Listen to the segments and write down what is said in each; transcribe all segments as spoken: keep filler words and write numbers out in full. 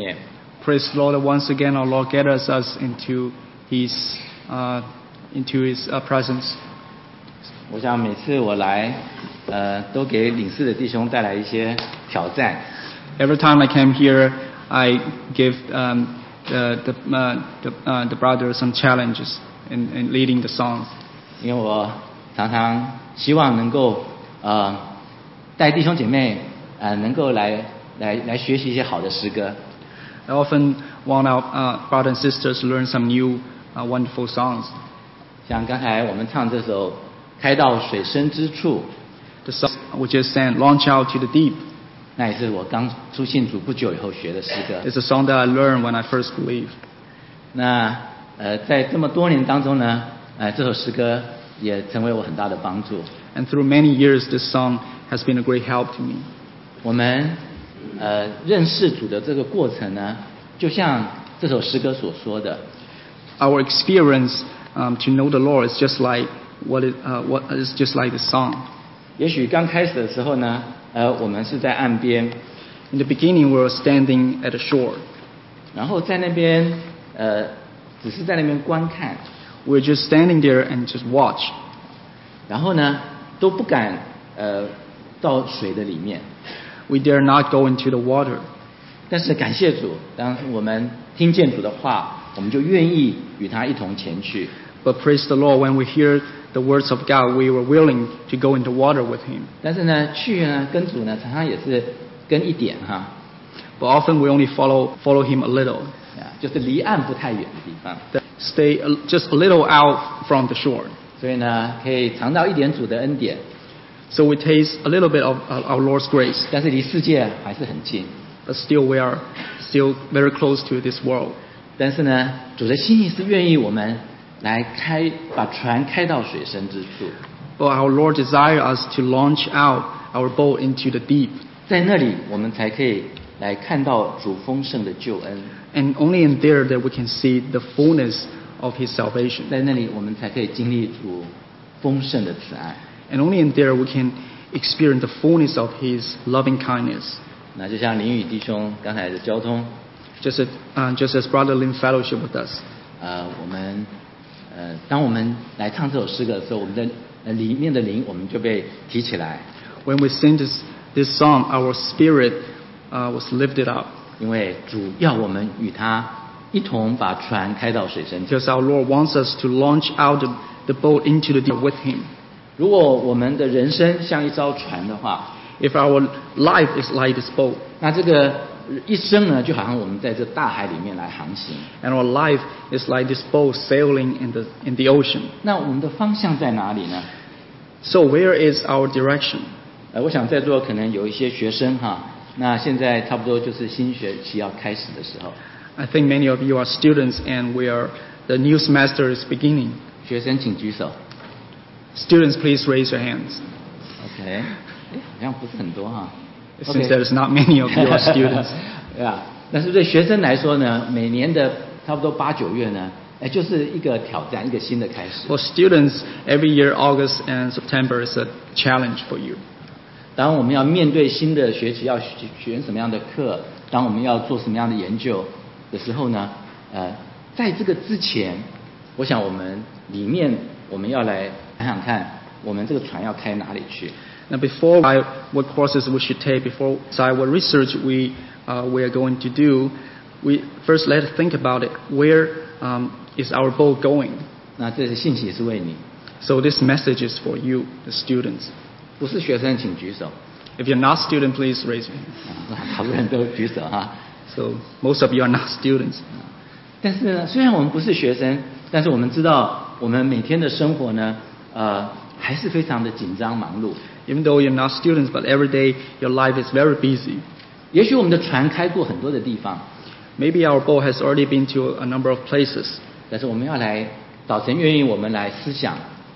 面。 Praise the Lord once again. Our Lord gathers us into His uh, into His uh, presence. 我想每次我来，呃，都给领事的弟兄带来一些挑战。 Every time I came here, I give um, the the uh, the, uh, the brothers some challenges in, in leading the songs. 因为我常常希望能够呃带弟兄姐妹呃能够来来来学习一些好的诗歌。 I often want our uh, brothers and sisters to learn some new uh, wonderful songs. 像刚才我们唱这首。开到水深之处 The song we just sang, Launch Out to the Deep. 那也是我刚出信主不久以后学的诗歌。 It's a song that I learned when I first believed. 那呃，在这么多年当中呢，呃，这首诗歌也成为我很大的帮助。 And through many years, this song has been a great help to me. 我们呃认识主的这个过程呢，就像这首诗歌所说的。 Our experience um, to know the Lord is just like What is, uh, what is just like the song. 也许刚开始的时候呢，呃，我们是在岸边。 In the beginning, we were standing at the shore. 然后在那边，呃，只是在那边观看。 We were just standing there and just watch. 然后呢，都不敢呃到水的里面。 We dare not go into the water. 但是感谢主，当我们听见主的话，我们就愿意与他一同前去。 But praise the Lord, when we hear the words of God, we were willing to go into water with Him. 但是呢，去呢跟主呢常常也是跟一点哈。 But often we only follow follow Him a little. 啊，就是离岸不太远的地方。 Stay a, just a little out from the shore. 所以呢，可以尝到一点主的恩典。 So we taste a little bit of our Lord's grace. 但是离世界还是很近。 But still, we are still very close to this world. 但是呢，主的心意是愿意我们。来开把船开到水深之处。 But our Lord desires us to launch out our boat into the deep. 在那里，我们才可以来看到主丰盛的救恩。 And only in there that we can see the fullness of His salvation. 在那里，我们才可以经历主丰盛的慈爱。 And only in there we can experience the fullness of His loving kindness. 那就像林宇弟兄刚才的交通， just as, uh, just as Brother Lin fellowship with us. 呃，我们。呃，当我们来唱这首诗歌的时候，我们的呃里面的灵我们就被提起来。 When we sing this this song, our spirit uh, was lifted up. 因为主要我们与他一同把船开到水深。 Because our Lord wants us to launch out the, the boat into the deep with Him. 如果我们的人生像一艘船的话 ，If our life is like this boat, 那这个一生呢，就好像我们在这大海里面来航行。 And our life is like this boat sailing in the in the ocean. 那我们的方向在哪里呢 So where is our direction? 呃，我想在座可能有一些学生哈，那现在差不多就是新学期要开始的时候。 I think many of you are students, and we are the new semester is beginning. 学生请举手。 Students, please raise your hands. OK， 哎，好像不是很多哈。 Since there's not many of you are students. 对啊，但是对学生来说呢，每年的差不多八九月呢，哎，就是一个挑战，一个新的开始。 For students, every year August and September is a challenge for you. 当我们要面对新的学期，要选什么样的课，当我们要做什么样的研究的时候呢，呃，在这个之前，我想我们里面我们要来想想看，我们这个船要开哪里去。 Now, before I, what courses we should take, before decide what research we uh, we are going to do, we first let's think about it. Where um, is our boat going? 那这些信息是为你。 So this message is for you, the students. 不是学生请举手。 If you're not student, please raise your hand. 好多人都举手哈。 So most of you are not students. 但是呢，虽然我们不是学生，但是我们知道我们每天的生活呢，呃，还是非常的紧张忙碌。 Even though you're not students, but every day your life is very busy. 也许我们的船开过很多的地方。 Maybe our boat has already been to a number of places. 但是我们要来，早晨愿意我们来思想。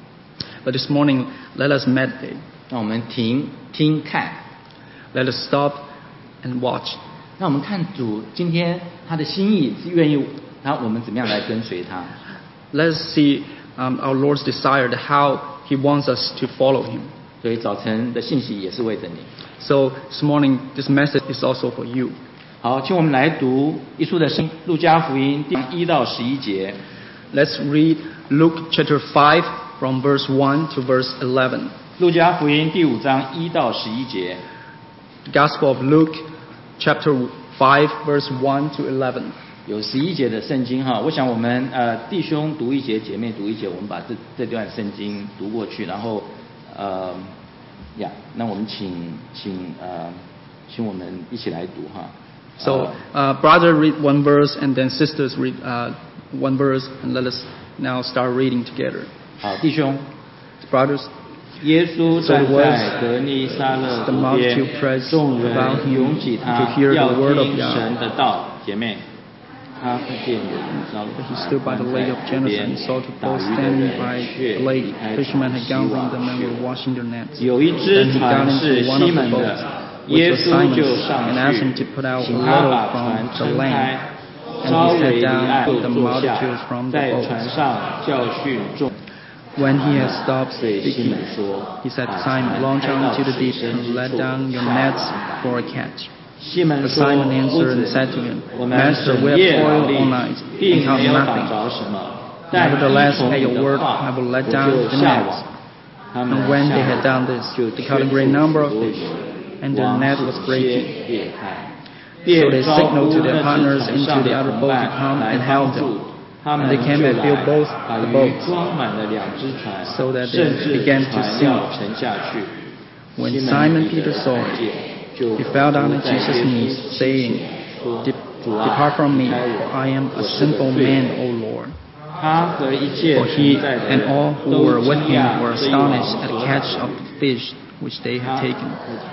But this morning, let us meditate. 让我们停、听、看。 Let us stop and watch. 让我们看主今天他的心意是愿意，他我们怎么样来跟随他。 Let us see um, our Lord's desire, how He wants us to follow Him. 所以早晨的信息也是为着你。 So this morning, this message is also for you. 好，请我们来读耶稣的圣经，路加福音第一到十一节。 Let's read Luke chapter five from verse one to verse eleven. 路加福音第五章一到十一节。 The Gospel of Luke chapter five verse one to eleven. 有十一节的圣经哈，我想我们呃弟兄读一节，姐妹读一节，我们把这这段圣经读过去，然后呃呀，那我们请请呃请我们一起来读哈。 So, uh, brother read one verse and then sisters read uh, one verse, and let us now start reading together. 好，弟兄， Brothers, 耶稣 so 站 it was 在格尼撒勒 the 湖 multitude 边， pressed 众人 about him 拥挤 to 他， hear 要 the word of 听 God. 神的道。姐妹，他看见有人招 He stood by the lake of Gennesaret and saw two boats standing by the lake. Fishermen had gone from them and were washing their nets. 有一只 Then he got 船是 into one 西 of the 门的， boats, 耶 which was 稣就 Simon's, 上 and asked him 去， to put out a 请他 little 把 from 船 the 撑 land. 开， And 稍 he 微 sat 离 down 岸 with the 坐下 multitudes，from the 在 boats. 船上教训众。 When he had stopped 对西 speaking, 门说， he said 把 to 船 Simon, Launch 开 out 到 into the 水 deep 深 and 之 let 处， down your 下 nets 网 for a catch. 西门 But 说： Simon 夫 answered and 子， said to him, 我们 Master, 整 we 夜 have 劳 toiled 力 all night, 并 and caught 没有打 nothing. 着什么，但依 Nevertheless, 从 at 你 your 的 word, 话， I will 我 let down 就 the 下 nets. 网。他们 And when 下 they had 网 done this, 就 they 缺 caught a 处 great number of 所 fish, 以 and their 网 net 是 was 先 breaking. 裂开， So 便 they 招 signaled 呼 to 那 their 只 partners 船 into 上 the 的 other 同 boat to 伴 come 来 and 帮 help 助 them. 他们 And they 就 came and 来 filled both 把 the 鱼 boats, 装满了两只船， so that they 甚至 began to 船 sink. 要沉下去。 When 西门 Simon 彼 Peter 得 saw 看 it, 见，就 he fell down 伏 at 在 Jesus' 耶稣 knees, 膝 saying, 前说： "Dep- 主啊， Depart from 离 me, 开 for 我， I am 我 a 是个 sinful 罪 man, 人。 O Lord." 他和一切 For 同 he 在的 and 人 all who 都 were 惊 with him 讶 were 这一网 astonished at 所 the 打 catch 的 of the fish which they 他 had taken.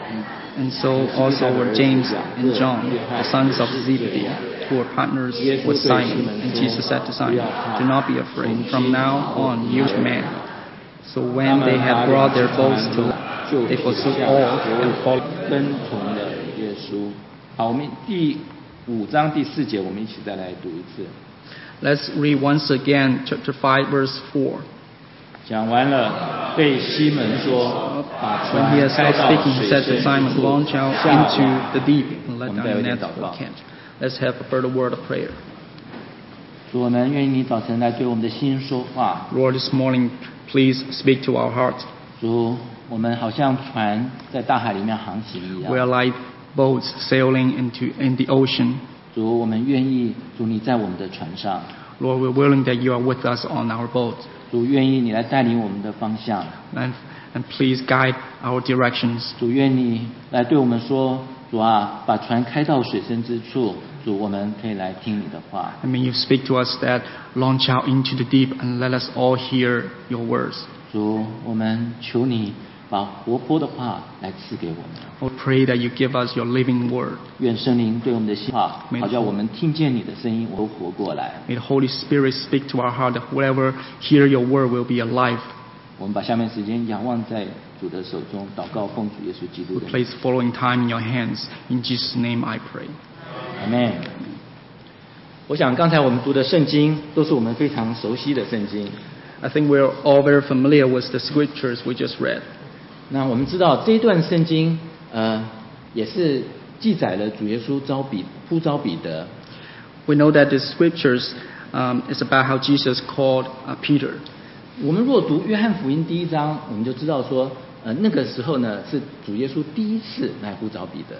And so also were James and John, the sons of Zebedee, who were partners with Simon. And Jesus said to Simon, "Do not be afraid. From now on you are man." So when they had brought their boats to land, they forsook all and followed. 跟从了耶稣。好，我们第五章第四节，我们一起再来读一次。 Let's read once again chapter five, verse four. 讲完了，对西门说：“把 When 船 he had 开 stopped 到 speaking, he 水 said to 深 Simon, 之处， "Launch out 下 into 网。 the deep and let 我们 down 再 your 有一点 nets 祷 for a 告。 catch." Let's have a further word of prayer. 主，我们愿意你早晨来对我们的心说话。 Lord, this morning, please speak to our hearts. 主，我们好像船在大海里面航行一 We are 样。 like boats sailing into in the ocean. 主，我们愿意主你在我们的船上。 Lord, we're willing that you are with us on our boat. 主，愿意你来带领我们的方向。 And, and please guide our directions. 主，愿你来对我们说，主啊，把船开到水深之处。主，我们可以来听你的话。 And may you speak to us that launch out into the deep and let us all hear your words. 主，我们求你把活泼的话来赐给我们。 We pray that you give us your living word. 愿圣灵对我们的心话， May 好叫我们听见你的声音，我都活过来。 May the Holy Spirit speak to our heart that whoever hear your word will be alive. 我们把下面时间仰望在主的手中，祷告奉主耶稣基督 We 的名。 place the following time in your hands. In Jesus' name I pray. 阿门。我想刚才我们读的圣经都是我们非常熟悉的圣经。 I think we're all very familiar with the scriptures we just read. 那我们知道这一段圣经，呃，也是记载了主耶稣招彼呼召彼得。 We know that the scriptures um, is about how Jesus called uh, Peter. 我们若读约翰福音第一章，我们就知道说，呃，那个时候呢是主耶稣第一次来呼召彼得。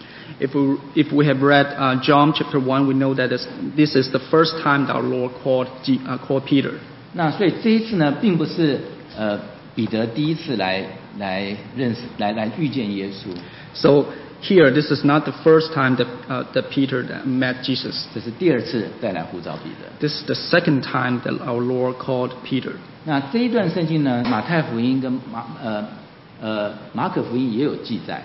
If we, if we have read uh, John chapter one, we know that this, this is the first time that our Lord called, G, uh, called Peter. 那所以这一次呢，并不是呃彼得第一次来来认识、来来遇见耶稣， So here, this is not the first time that, uh, that Peter met Jesus. 这是第二次再来呼召彼得。 This is the second time that our Lord called Peter. 那这一段圣经呢，马太福音跟马呃呃马可福音也有记载。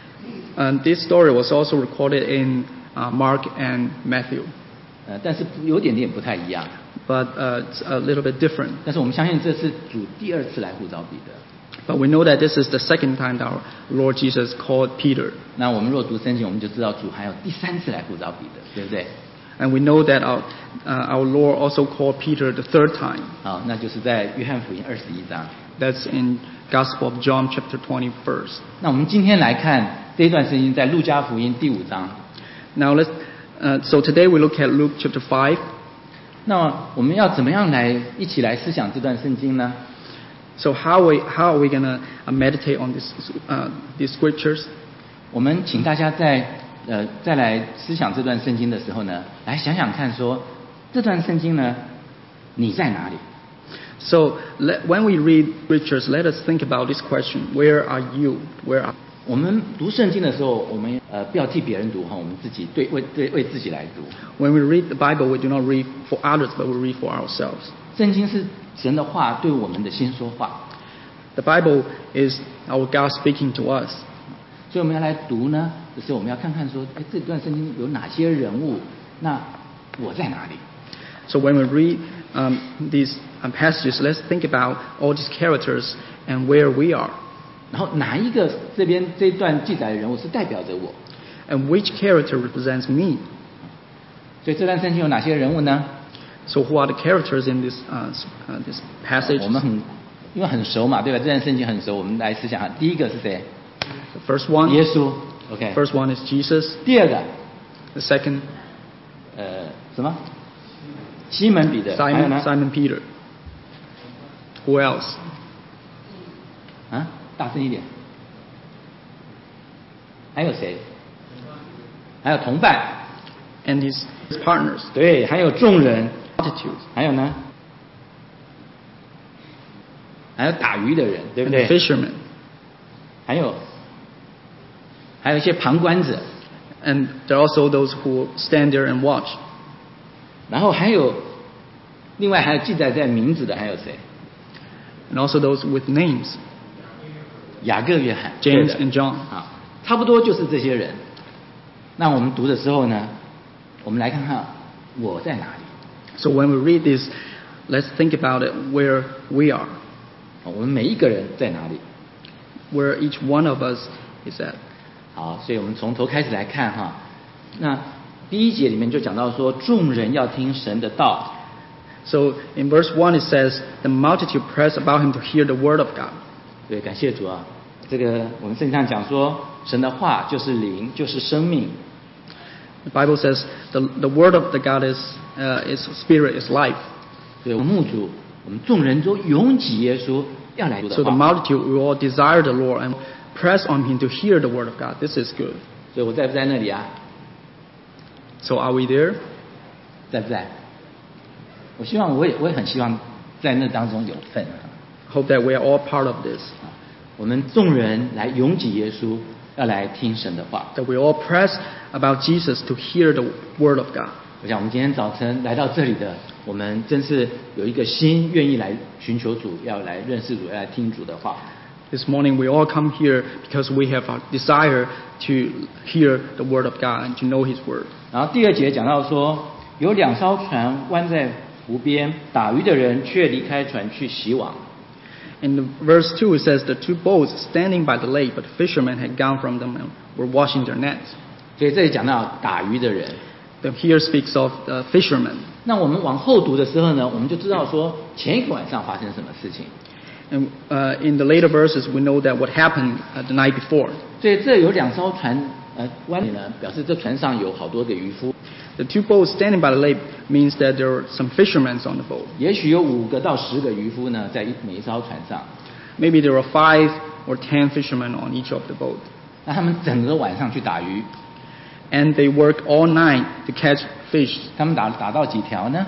And this story was also recorded in uh, Mark and Matthew. 呃，但是有点点不太一样。 But uh, it's a little bit different. 但是我们相信这是主第二次来呼召彼得。 But we know that this is the second time that our Lord Jesus called Peter. 那我们若读圣经，我们就知道主还有第三次来呼召彼得，对不对？ And we know that our, uh, our Lord also called Peter the third time. 好，那就是在约翰福音二十一章。 That's in Gospel of John chapter twenty-first. 那我们今天来看这一段圣经，在路加福音第五章。 Now let's. Uh, so today we look at Luke chapter five. 那我们要怎么样来一起来思想这段圣经呢？ So how we how are we gonna meditate on this uh, these scriptures? 我们请大家在呃再来思想这段圣经的时候呢，来想想看说这段圣经呢，你在哪里？ So let, when we read scriptures, let us think about this question: Where are you? Where are? 我们读圣经的时候，我们呃不要替别人读哈，我们自己对为对为自己来读。 When we read the Bible, we do not read for others, but we read for ourselves. 圣经是神的话对我们的心说话， The Bible is our God speaking to us. 所以我们要来读呢，就是我们要看看说，哎，这段圣经有哪些人物？那我在哪里？ So when we read um, these um, passages, let's think about all these characters and where we are, 然后哪一个这边这段记载的人物是代表着我？ and which character represents me. 所以这段圣经有哪些人物呢？ So who are the characters in this uh, s- uh, this passage? 我们很因为很熟嘛，对吧？这段圣经很熟，我们来思想下，第一个是谁？ The first one, 耶稣 ，OK。 first one is Jesus. 第二个， The second, 呃，什么？西门彼得，还有 Simon 呢？ Simon Peter. Who else? 啊，大声一点。还有谁？还有同伴， And his, his partners, 对，还有众人， multitudes, 还有呢？还有打鱼的人，对不 and the 对？ fishermen, 还有，还有一些旁观者， and there are also those who stand there and watch. 然后还有，另外还有记载在名字的还有谁？ And also those with names, 雅各、约翰 James 对的 and John. 啊，差不多就是这些人。那我们读的时候呢，我们来看看我在哪里。 So when we read this, let's think about it, where we are, 我们每一个人在哪里？ where each one of us is at. 好，所以我们从头开始来看哈。那第一节里面就讲到说，众人要听神的道。 So in verse one it says, the multitude pressed about him to hear the word of God. 对，感谢主啊！这个我们圣经上讲说，神的话就是灵，就是生命。 The Bible says the, the word of the God is, uh, is spirit, is life. 对，我们牧主，我们众人都拥挤耶稣，要来读 So 的 the 话。 multitude, we all desire the Lord and press on him to hear the word of God. This is good. 所以我在不在那里啊？ So are we there? 在不在？我希望我也我也很希望在那当中有份啊。 Hope that we are all part of this. 我们众人来拥挤耶稣，要来听神的话。 That we all press about Jesus to hear the word of God. 我想我们今天早晨来到这里的，我们真是有一个心愿意来寻求主，要来认识主，要来听主的话。 This morning we all come here because we have a desire to hear the word of God and to know his word. 然后第二节讲到说，有两艘船弯在湖边，打鱼的人却离开船去洗网。 In the verse two it says the two boats standing by the lake, but the fishermen had gone from them and were washing their nets. 所以这里讲到打鱼的人。 The here speaks of the fishermen. 那我们往后读的时候呢，我们就知道说前一个晚上发生什么事情。 And uh, in the later verses we know that what happened uh, the night before. 所以这有两艘船，呃，湾里呢，表示这船上有好多个渔夫， The two boats standing by the lake means that there are some fishermen on the boat. 也许有五个到十个渔夫呢，在一每一艘船上。 Maybe there are five or ten fishermen on each of the boat. 那他们整个晚上去打鱼， And they work all night to catch fish. 他们打打到几条呢？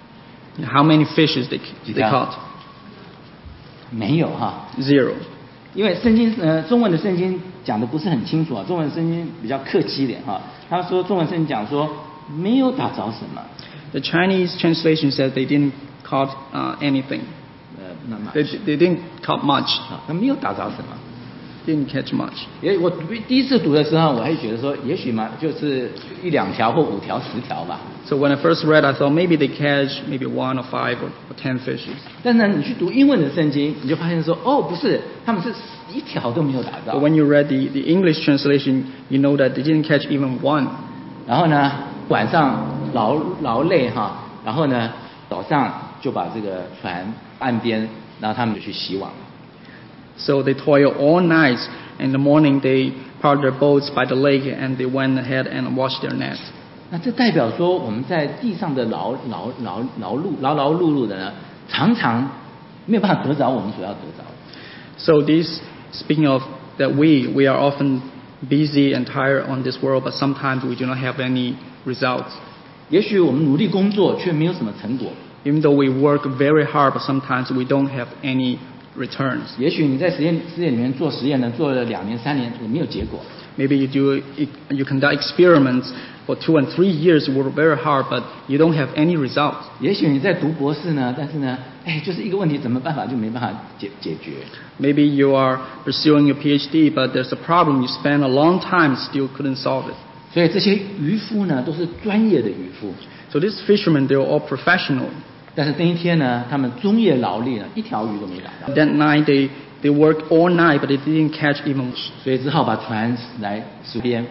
How many fishes they, they Yeah. caught? 没有哈， Zero. 因为圣经呃中文的圣经讲的不是很清楚啊，中文圣经比较客气一点哈。他说中文圣经讲说没有打着什么， The Chinese translation says they didn't caught uh, anything. 呃，那么 They, they didn't caught much. 啊，那没有打着什么。 Didn't catch much. 也我第一次读的时候，我还觉得说，也许嘛，就是一两条或五条、十条吧。 So when I first read, I thought maybe they catch maybe one or five or, or ten fishes. 但是呢，你去读英文的圣经，你就发现说，哦，不是，他们是一条都没有打 But 到。 when you read the, the English translation, you know that they didn't catch even one. 然后呢，晚上劳劳累哈，然后呢，早上就把这个船岸边，然后他们就去洗网。 So they toil all night, and in the morning they parked their boats by the lake and they went ahead and washed their nets. 那这代表说，我们在地上的劳劳劳劳碌劳劳碌碌的呢，常常没有办法得着我们所要得着的。 So this, speaking of that we, we are often busy and tired on this world, but sometimes we do not have any results. 也许我们努力工作，却没有什么成果。 Even though we work very hard, but sometimes we don't have any returns. 也许你在实验实验里面做实验呢，做了两年三年也没有结果。 Maybe you do you conduct experiments for two and three years, you work very hard, but you don't have any results. 也许你在读博士呢，但是呢，哎，就是一个问题，怎么办法就没办法解解决。 Maybe you are pursuing your PhD, but there's a problem. You spend a long time, still couldn't solve it. 所以这些渔夫呢，都是专业的渔夫。 So these fishermen, they're all professional. 但是那一天呢，他们终夜劳力呢，一条鱼都没打到。 That night they they worked all night, but they didn't catch even. 所以只好把船来水边，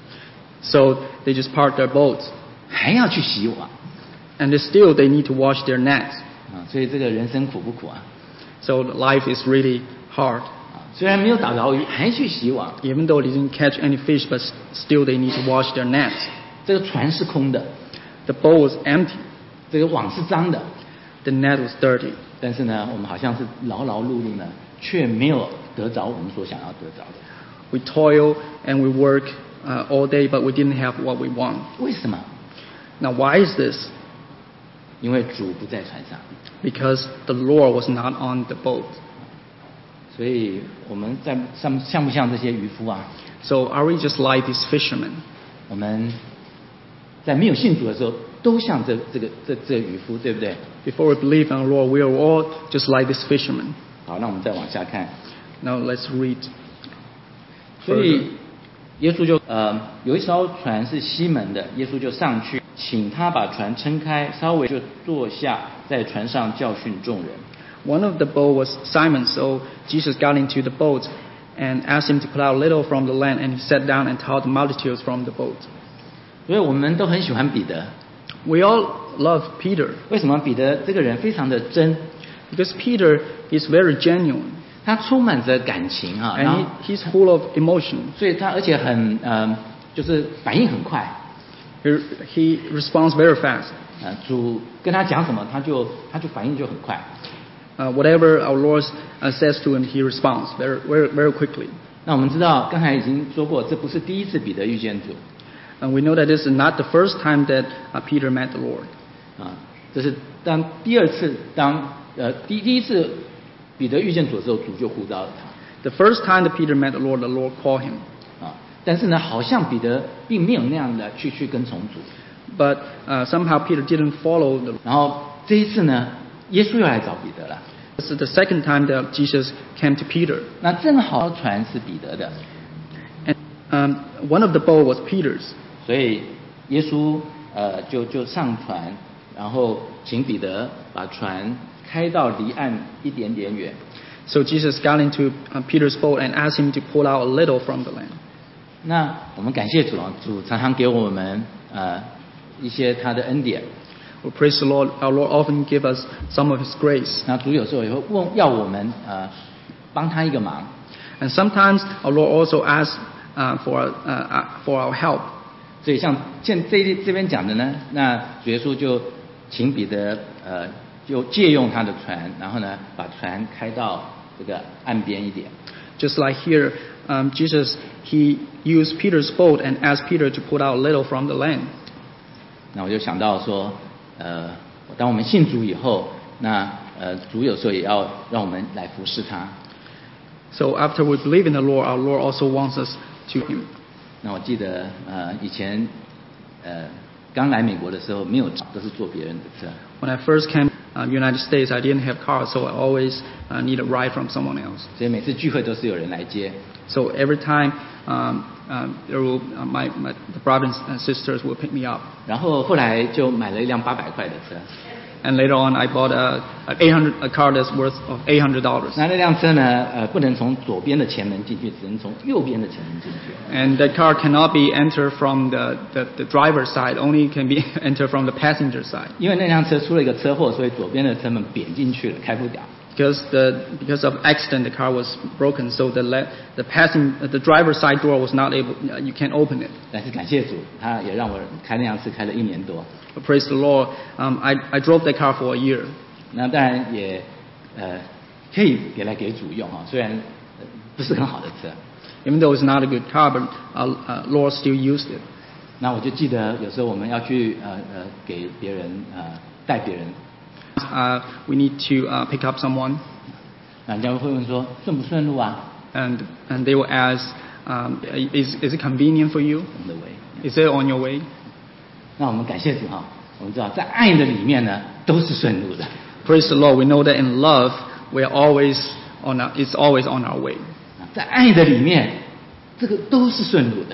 So they just parked their boats, 还要去洗网 and they still they need to wash their nets. 啊！所以这个人生苦不苦啊？ So life is really hard. 啊，虽然没有打着鱼，还去洗网。 Even though they didn't catch any fish, but still they need to wash their nets. 这个船是空的， The boat was empty. 这个网是脏的， The net was dirty. 但是呢，我们好像是劳劳碌碌呢，却没有得着我们所想要得着的。 We toil and we work uh, all day, but we didn't have what we want. 为什么？ Now, why is this? 因为主不在船上， Because the Lord was not on the boat. 所以我们在像像不像这些渔夫啊？ So are we just like these fishermen? 我们在没有信主的时候，都像这这个这这渔夫，对不对？ Before we believe in the Lord, we are all just like these fishermen. 好，那我们再往下看。 Now let's read. 所以耶稣就呃有一艘船是西门的，耶稣就上去，请他把船撑开，稍微就坐下，在船上教训众人。 One of the boat was Simon, so Jesus got into the boat and asked him to put out a little from the land, and he sat down and taught the multitudes from the boat. 所以我们都很喜欢彼得。 We all love Peter 为什么彼得这个人非常的真？ because Peter is very genuine 他充满着感情啊，然 and 后 he, he's full of emotion. 所以他而且很呃，就是反应很快。 He, he responds very fast. 呃，主跟他讲什么，他就他就反应就很快。 Uh, whatever our Lord uh, says to him, he responds very, very, very quickly. 那我们知道，刚才已经说过，这不是第一次彼得遇见主 And we know that this is not the first time that uh, Peter met the Lord. 啊，这是当第二次当呃第第一次彼得遇见主的时候，主就呼召了他 The first time that Peter met the Lord, the Lord called him. 啊。但是呢，好像彼得并没有那样的去去跟从主。 But uh, somehow Peter didn't follow the. 然后这一次呢，耶稣又来找彼得了。 This is the second time that Jesus came to Peter. 那正好船是彼得的， And um, one of the boat was Peter's. 所以耶稣呃就就上船，然后请彼得把船开到离岸一点点远。 So Jesus got into uh, Peter's boat and asked him to pull out a little from the land. 那我们感谢主啊，主常常给我们呃一些他的恩典。 We praise the Lord. Our Lord often give us some of His grace. 那主有时候也会问要我们呃帮他一个忙。 And sometimes our Lord also asks uh, for, uh, uh, for our help. 所以像现这这边讲的呢，那主耶稣就请彼得呃就借用他的船，然后呢把船开到这个岸边一点。 Just like here, um, Jesus, He used Peter's boat and asked Peter to put out a little from the land. 那我就想到说，呃，当我们信主以后，那呃主有时候也要让我们来服侍他。 So after we believe in the Lord, our Lord also wants us to Him. 那我记得呃以前呃刚来美国的时候没有车，都是坐别人的车。 When I first came to uh, United States, I didn't have cars, so I always uh, need a ride from someone else. 所以每次聚会都是有人来接。 So every time um, um, there will, uh, my, my, the brothers and sisters will pick me up. 然后后来就买了一辆八百块的车。 And later on, I bought a, a, eight hundred, a car that's worth of eight hundred dollars. 那那辆车呢，呃，不能从左边的前门进去，只能从右边的前门进去。 And that car cannot be entered from the, the, the driver's side, only can be entered from the passenger side. 因为那辆车出了一个车祸，所以左边的车门扁进去了，开不了。 because the because of accident the car was broken, so the le- the passing the driver's side door was not able. You can't open it. 但是感谢主，他也让我开那辆车开了一年多。 But praise the Lord, um, I I drove that car for a year. 那当然也呃可以给来给主用哈，虽然、呃、不是很好的车。 Even though it's not a good car, but uh, uh, Lord still used it. 那我就记得有时候我们要去呃呃给别人呃带别人， Uh, we need to uh, pick up someone, 那人家会问说顺不顺路啊？ and and they will ask, um, is is it convenient for you? On the way. Is it on your way? 那我们感谢主哈，我们知道在爱的里面呢都是顺路的。 Praise the Lord. We know that in love, we are always on. Our, it's always on our way. 在爱的里面，这个都是顺路的。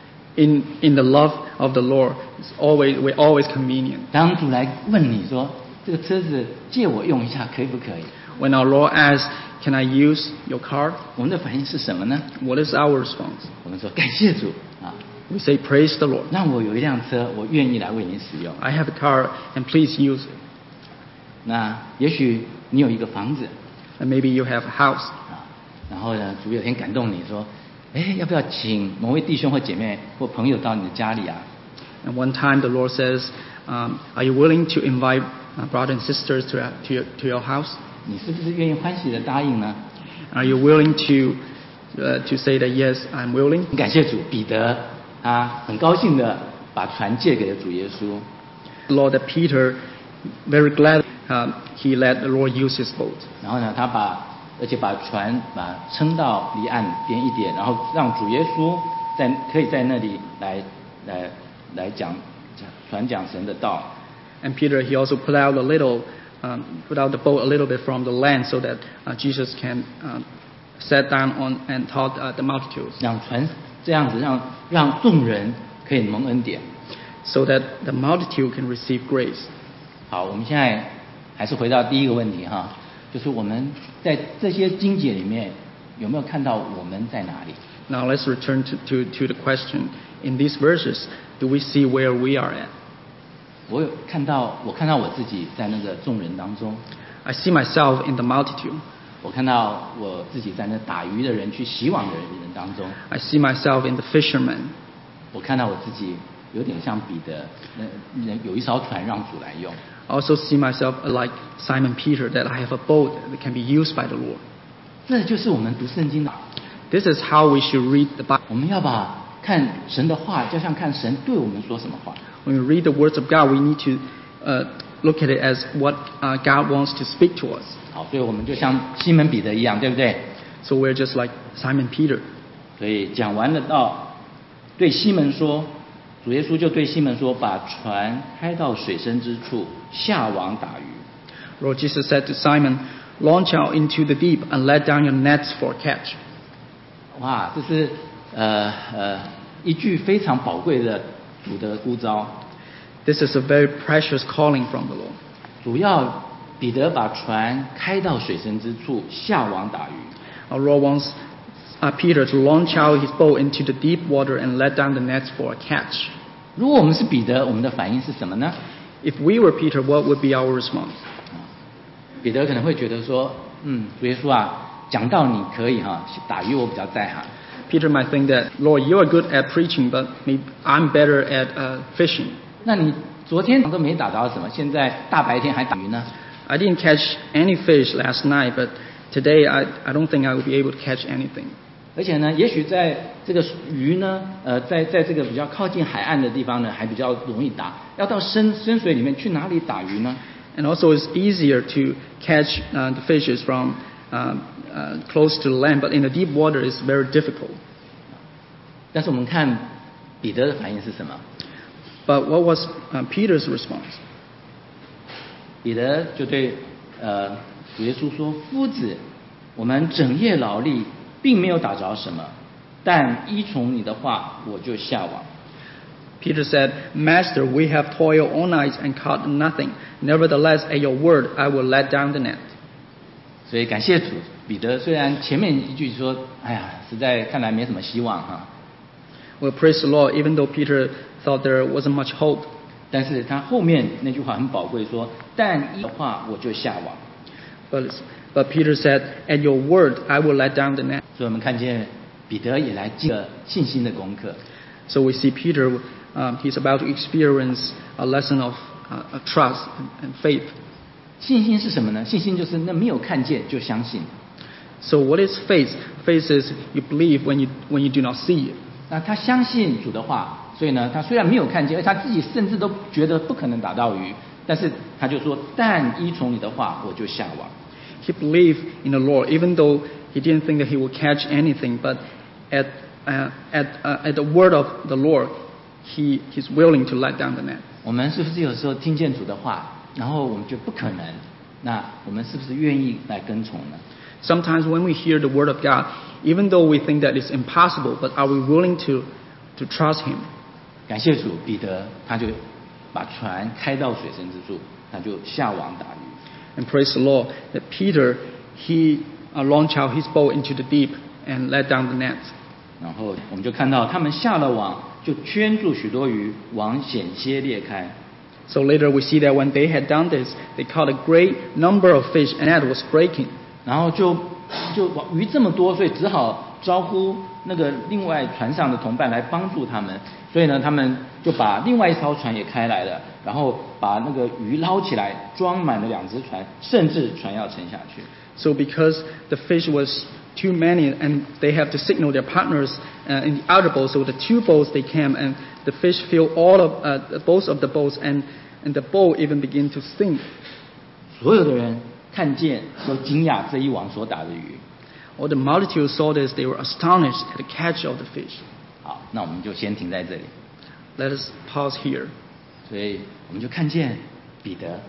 In in the love of the Lord, it's always we're always convenient. 当主来问你说这个车子借我用一下可以不可以？ When our Lord asks, "Can I use your car?" 我们的反应是什么呢？ What is our response? 我们说感谢主啊， We say, "Praise the Lord. 让我有一辆车，我愿意来为您使用。 I have a car, and please use it." 那也许你有一个房子 And maybe you have a house, 啊，然后呢，主有天感动你说，哎，要不要请某位弟兄或姐妹或朋友到你的家里啊？ and one time the Lord says, um, "Are you willing to invite uh, brothers and sisters to uh, to your, to your house? 你是不是愿意欢喜的答应呢？ Are you willing to uh, to say that yes, I'm willing?" 感谢主，彼得他很高兴的把船借给了主耶稣。 Lord, that Peter, very glad um, he let the Lord use his boat. 然后呢，他把而且把船把撑到离岸边一点，然后让主耶稣在可以在那里来来来讲讲传讲神的道。 And Peter, he also put out a little, um, put out the boat a little bit from the land so that uh, Jesus can um, sit down on and taught uh, the multitudes, 让船这样子让让众人可以蒙恩典。 so that the multitude can receive grace. 好，我们现在还是回到第一个问题哈，就是我们在这些经节里面有没有看到我们在哪里？ Now let's return to, to, to the question. In these verses, do we see where we are at? 我有看到，我看到我自己在那个众人当中， I see myself in the multitude. 我看到我自己在那打鱼的人去洗网的人当中， I see myself in the fishermen. 我看到我自己有点像彼得，那那有一艘船让主来用。 I also see myself like Simon Peter, that I have a boat that can be used by the Lord. 这就是我们读圣经的。 This is how we should read the Bible. 我们要把看神的话，就像看神对我们说什么话。 When we read the words of God, we need to uh, look at it as what uh, God wants to speak to us. 好，所以我们就像西门彼得一样，对不对？ So we're just like Simon Peter. 所以讲完了道，对西门说，主耶稣就对西门说，把船开到水深之处，下网打鱼。 Lord Jesus said to Simon, "Launch out into the deep and let down your nets for a catch." 哇，这是呃呃一句非常宝贵的主的呼召。 This is a very precious calling from the Lord. 主要彼得把船开到水深之处，下网打鱼。 Our Lord wants uh, Peter to launch out his boat into the deep water and let down the nets for a catch. 如果我们是彼得，我们的反应是什么呢？ If we were Peter, what would be our response? 彼得可能会觉得说，嗯，主耶稣啊，讲到你可以哈，打鱼我比较在行。 Peter might think that, "Lord, you are good at preaching, but maybe I'm better at uh, fishing. 那你昨天都没打着什么，现在大白天还打鱼呢？ I didn't catch any fish last night, but today I, I don't think I will be able to catch anything." 而且呢，也许在这个鱼呢，呃，在在这个比较靠近海岸的地方呢，还比较容易打。要到深深水里面去哪里打鱼呢？ And also it's easier to catch uh, the fishes from uh, uh, close to the land, but in the deep water it's very difficult. 但是我们看彼得的反应是什么？ But what was uh, Peter's response? 彼得就对呃主耶稣说：“夫子，我们整夜劳力，并没有打着什么，但依从你的话，我就下网。” Peter said, "Master, we have toiled all night and caught nothing. Nevertheless, at your word, I will let down the net." 所以感谢主，彼得虽然前面一句说：“哎呀，实在看来没什么希望哈。” Well, praise the Lord, even though Peter thought there wasn't much hope. 但是他后面那句话很宝贵，说：“但依的话，我就下网。” But But Peter said, "At your word, I will let down the net." 所以我们看见彼得也来进了信心的功课。 So we see Peter, um, he's about to experience a lesson of uh, trust and faith. 信心是什么呢？信心就是那没有看见就相信。 So what is faith? Faith is you believe when you when you do not see it. 那他相信主的话，所以呢，他虽然没有看见，而他自己甚至都觉得不可能打到鱼，但是他就说：“但依从你的话，我就下网。” He believed in the Lord, even though he didn't think that he would catch anything. But at uh, at uh, at the word of the Lord, he he's willing to let down the net. 我们是不是有时候听见主的话，然后我们觉得不可能，那我们是不是愿意来跟从呢？ Sometimes when we hear the word of God, even though we think that it's impossible, but are we willing to to trust Him? 感谢主，彼得他就把船开到水深之处，他就下网打鱼。 And praise the Lord that Peter, he uh, launched out his boat into the deep and let down the net. 然后我们就看到他们下了网，就圈住许多鱼，网险些裂开。 So later we see that when they had done this, they caught a great number of fish and net was breaking. 然后就就鱼这么多，所以只好招呼那个另外船上的同伴来帮助他们。所以呢，他们就把另外一艘船也开来了，然后把那个鱼捞起来，装满了两只船，甚至船要沉下去。 So because the fish was too many and they have to signal their partners uh, in the other boat, so the two boats they came and the fish filled all of uh, both of the boats and and the boat even began to sink. 所有的人看见都惊讶这一网所打的鱼。 All the multitude saw this; they were astonished at the catch of the fish. 好，那我们就先停在这里。 Let us pause here. 所以我们就看见彼得，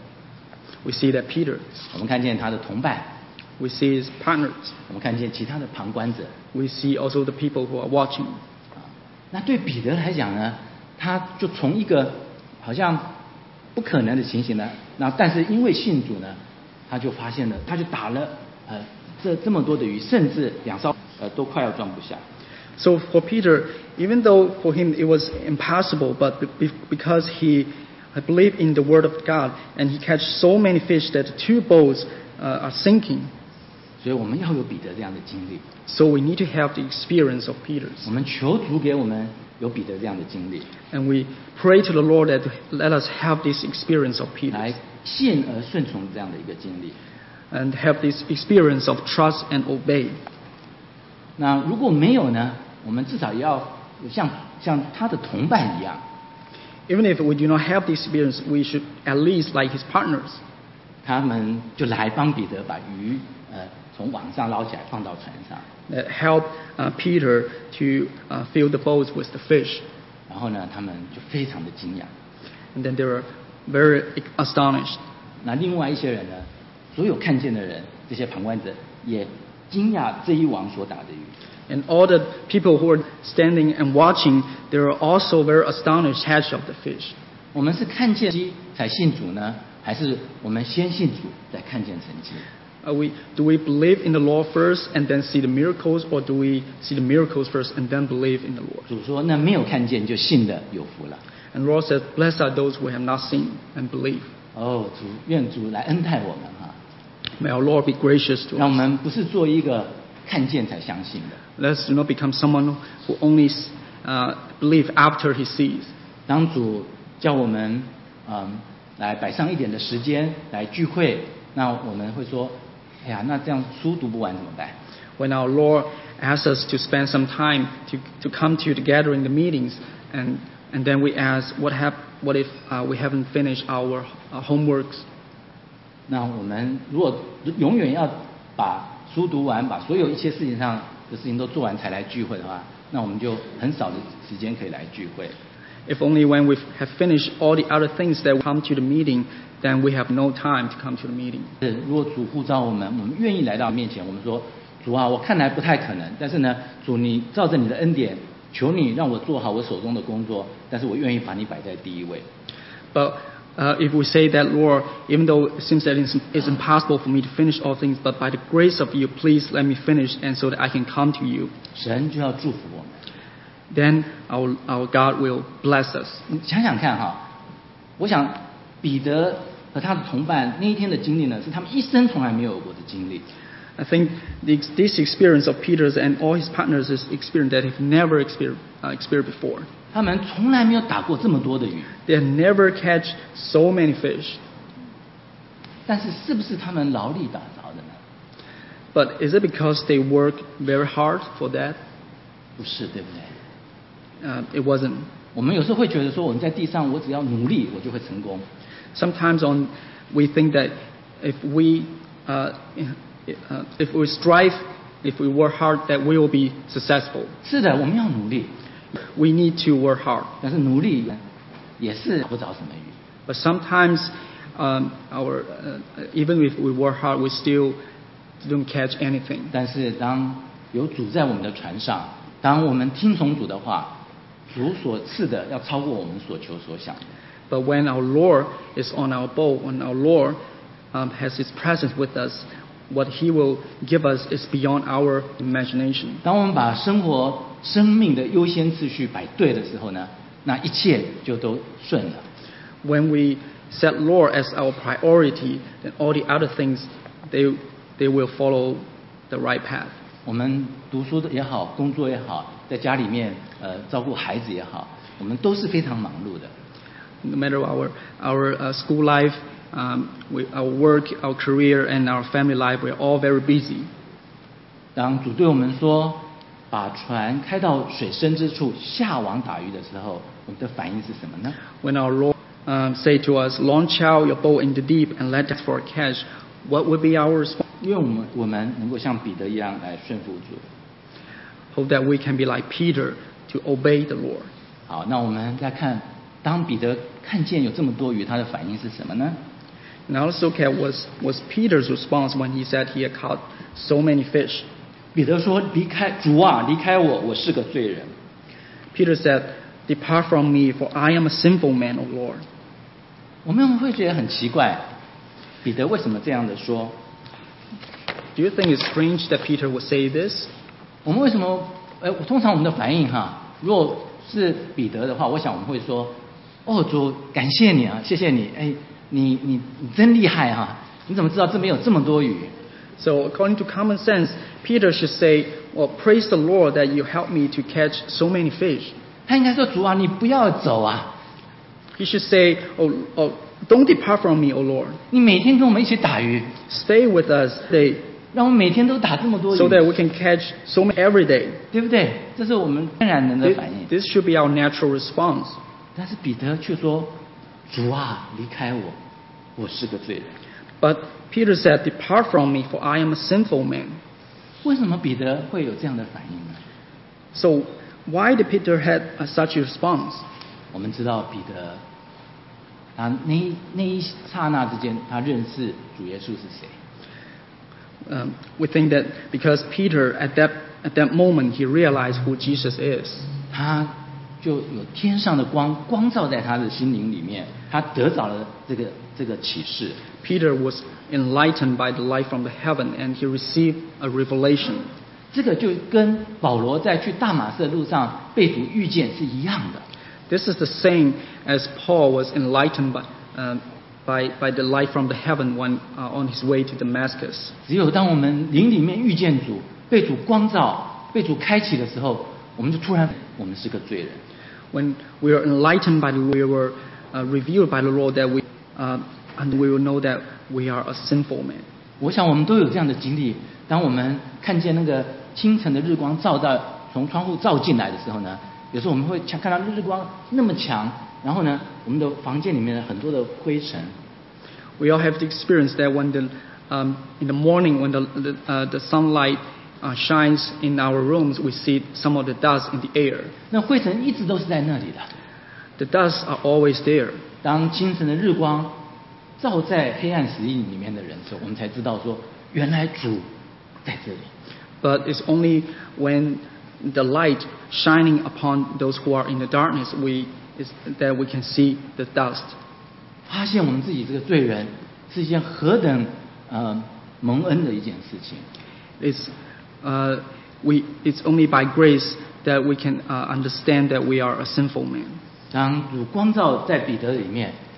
We see that Peter, 我们看见他的同伴， we see his partners, 我们看见其他的旁观者。 we see also the people who are watching. 啊，那对彼得来讲呢，他就从一个好像不可能的情形呢，那但是因为信主呢，他就发现了，他就打了呃这这么多的鱼，甚至两艘呃都快要装不下。 So for Peter, even though for him it was impossible, but be- because he believed in the word of God and he catch so many fish that the two boats uh, are sinking. 所以我们要有彼得这样的经历， So we need to have the experience of Peter's. 我们求主给我们有彼得这样的经历， And we pray to the Lord that let us have this experience of 来 Peter 信而顺从这样的一个经历。 and have this experience of trust and obey. 那如果没有呢，我们至少也要像像他的同伴一样， Even if we do not have the experience, we should at least like his partners. 他们就来帮彼得把鱼呃从网上捞起来放到船上， That help uh, Peter to uh, fill the boats with the fish. 然后呢，他们就非常的惊讶。 And then they were very astonished. 那另外一些人呢，所有看见的人，这些旁观者也惊讶这一网所打的鱼。 And all the people who were standing and watching, they were also very astonished catch of the fish. 我们是看见机才信主呢，还是我们先信主再看见神迹？ Are we, do we believe in the Lord first and then see the miracles, or do we see the miracles first and then believe in the Lord? 主说，那没有看见就信的有福了。 And the Lord said, "Blessed are those who have not seen and believe." 哦，主愿主来恩待我们哈， May our Lord be gracious to 让我 us. 们不是做一个看见才相信的。 Let us do not become someone who only uh, believe after he sees. 当主叫我们嗯来摆上一点的时间来聚会，那我们会说，哎呀，那这样书读不完怎么办？ When our Lord asks us to spend some time to, to come to the gathering, the meetings, and, and then we ask, what, hap- what if uh, we haven't finished our uh, homeworks? 那我们如果永远要把书读完，把所有一切事情上的事情都做完才来聚会的话，那我们就很少的时间可以来聚会。 If only when we have finished all the other things that come to the meeting, then we have no time to come to the meeting. 是，如果主呼召我们，我们愿意来到面前，我们说，主啊，我看来不太可能，但是呢，主你照着你的恩典，求你让我做好我手中的工作，但是我愿意把你摆在第一位。 But uh, if we say that, Lord, even though it seems that it's, it's impossible for me to finish all things, but by the grace of you, please let me finish, and so that I can come to you, 神就要祝福我们。 then our, our God will bless us. 你想想看哈，我想彼得和他的同伴那一天的经历呢，是他们一生从来没有过的经历。 I think this, this experience of Peter's and all his partners is experience that they've never experienced, uh, experienced before. 他们从来没有打过这么多的鱼。 They have never catch so many fish. 但是是不是他们劳力打着的呢？ But is it because they work very hard for that? 不是，对不对？ Uh, it wasn't. 我们有时候会觉得说，我们在地上，我只要努力，我就会成功。 Sometimes on, we think that if we, uh, uh, if we strive, if we work hard, that we will be successful. 是的，我们要努力， We need to work hard. 但是努力也是不着什么鱼。 But sometimes, um, our uh, even if we work hard, we still don't catch anything. 但是当有主在我们的船上，当我们听从主的话，主所赐的要超过我们所求所想的。 But when our Lord is on our boat, when our Lord um, has His presence with us, what He will give us is beyond our imagination. 当我们把生活、生命的优先次序摆对的时候呢，那一切就都顺了。 When we set Lord as our priority, then all the other things, they, they will follow the right path. 我们读书的也好，工作也好，在家里面呃照顾孩子也好，我们都是非常忙碌的。 No matter our, our uh, school life, um, we, our work, our career, and our family life, we're all very busy. 当主对我们说把船开到水深之处下网打鱼的时候，我们的反应是什么呢？ When our Lord um, say to us, launch out your boat in the deep and let us for a catch, what would be our response? 因为我们我们能够像彼得一样来顺服主。 Hope that we can be like Peter to obey the Lord. 好，那我们再看，当彼得看见有这么多鱼，他的反应是什么呢？ Now let's look at was was Peter's response when he said he had caught so many fish. 彼得说：“离开主啊，离开我，我是个罪人。” Peter said, "Depart from me, for I am a sinful man, O Lord." 我们会觉得很奇怪，彼得为什么这样的说？ Do you think it's strange that Peter would say this? 我们为什么？呃，通常我们的反应哈，如果是彼得的话，我想我们会说：“哦，主，感谢你啊，谢谢你，哎，你你你真厉害哈、啊！你怎么知道这边有这么多鱼？” So according to common sense, Peter should say, "Well, praise the Lord that you helped me to catch so many fish." 他应该说：“主啊，你不要走啊！ He should say, "Oh, oh, don't depart from me, O Lord. 你每天跟我们一起打鱼， Stay with us today, 让我们每天都打这么多鱼， so that we can catch so many every day." 对不对？这是我们天然人的 This, 反应。 this should be our natural response. 但是彼得却说：“主啊，离开我，我是个罪人。” But Peter said, "Depart from me, for I am a sinful man." 为什么彼得会有这样的反应呢？ So why did Peter had uh, such a response? 我们知道彼得，他那一那一刹那之间，他认识主耶稣是谁。 Um, we think that because Peter at that at that moment he realized who Jesus is. 他就有天上的光光照在他的心灵里面，他得着了这个这个启示。 Peter was enlightened by the light from the heaven, and he received a revelation. 这个就跟保罗在去大马士的路上被主遇见是一样的。 This is the same as Paul was enlightened by um, by by the light from the heaven when uh, on his way to Damascus. 只有当我们灵里面遇见主，被主光照，被主开启的时候，我们就突然我们是个罪人。 When we are enlightened by the we were uh, revealed by the Lord that we uh, and we will know that we are a sinful man. 我想我们都有这样的经历。当我们看见那个清晨的日光照到从窗户照进来的时候呢，有时候我们会看到日光那么强，然后呢，我们的房间里面很多的灰尘。 We all have the experience that when the um, in the morning when the the, uh, the sunlight uh, shines in our rooms, we see some of the dust in the air. 那灰尘一直都是在那里的。 The dust are always there. 当清晨的日光照在黑暗死印里面的人的时候，我们才知道说，原来主在这里。 But it's only when the light shining upon those who are in the darkness, we is that we can see the dust. 发现我们自己这个罪人是一件何等呃蒙恩的一件事情。 It's uh, we it's only by grace that we can uh, understand that we are a sinful man. 当主光照在彼得里面，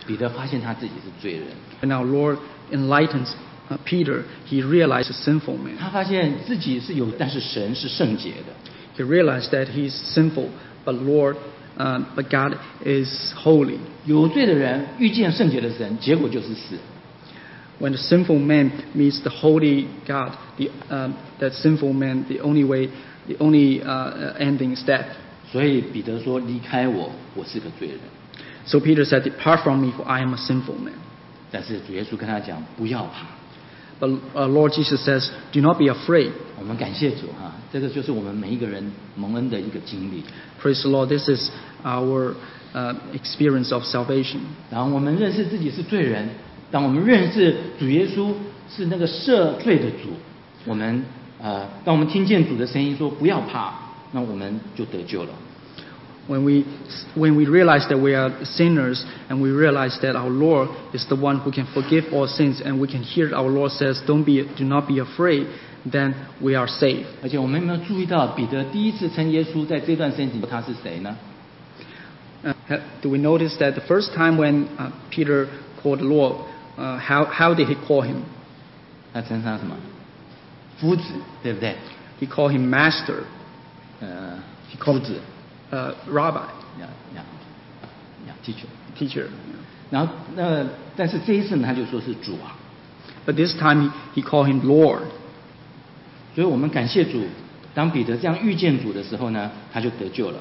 彼得发现他自己是罪人， And our Lord enlightens uh, Peter. He realized a sinful man. 他发现自己是有，但是神是圣洁的。 He realized that he's sinful, but Lord, uh, but God is holy. 有罪的人遇见圣洁的神，结果就是死。 When the sinful man meets the holy God, the, um, that sinful man, the only way, the only uh, ending is death. 所以彼得说：“离开我，我是个罪人。” So Peter said, "Depart from me, for I am a sinful man." 但是主耶稣跟他讲：“不要怕。” But uh, Lord Jesus says, "Do not be afraid." 我们感谢主哈，这个就是我们每一个人蒙恩的一个经历。 Praise the Lord. This is our uh, experience of salvation. 然后我们认识自己是罪人，当我们认识主耶稣是那个赦罪的主，我们呃，当我们听见主的声音说不要怕，那我们就得救了。 When we, when we realize that we are sinners and we realize that our Lord is the one who can forgive all sins and we can hear our Lord says, "Don't be, do not be afraid," then we are saved. 而且我们有没有注意到彼得第一次称耶稣在这段圣经他是谁呢？ Uh, do we notice that the first time when uh, Peter called the Lord, uh, how, how did he call him? 他称他什么？夫子，对不对？ He called him master, 呃， he 夫 called 子， uh, rabbi, 呀呀呀，teacher。 teacher. 然后那但是这一次呢，他就说是主啊。 But this time he, he called him Lord. 所以我们感谢主，当彼得这样遇见主的时候呢，他就得救了。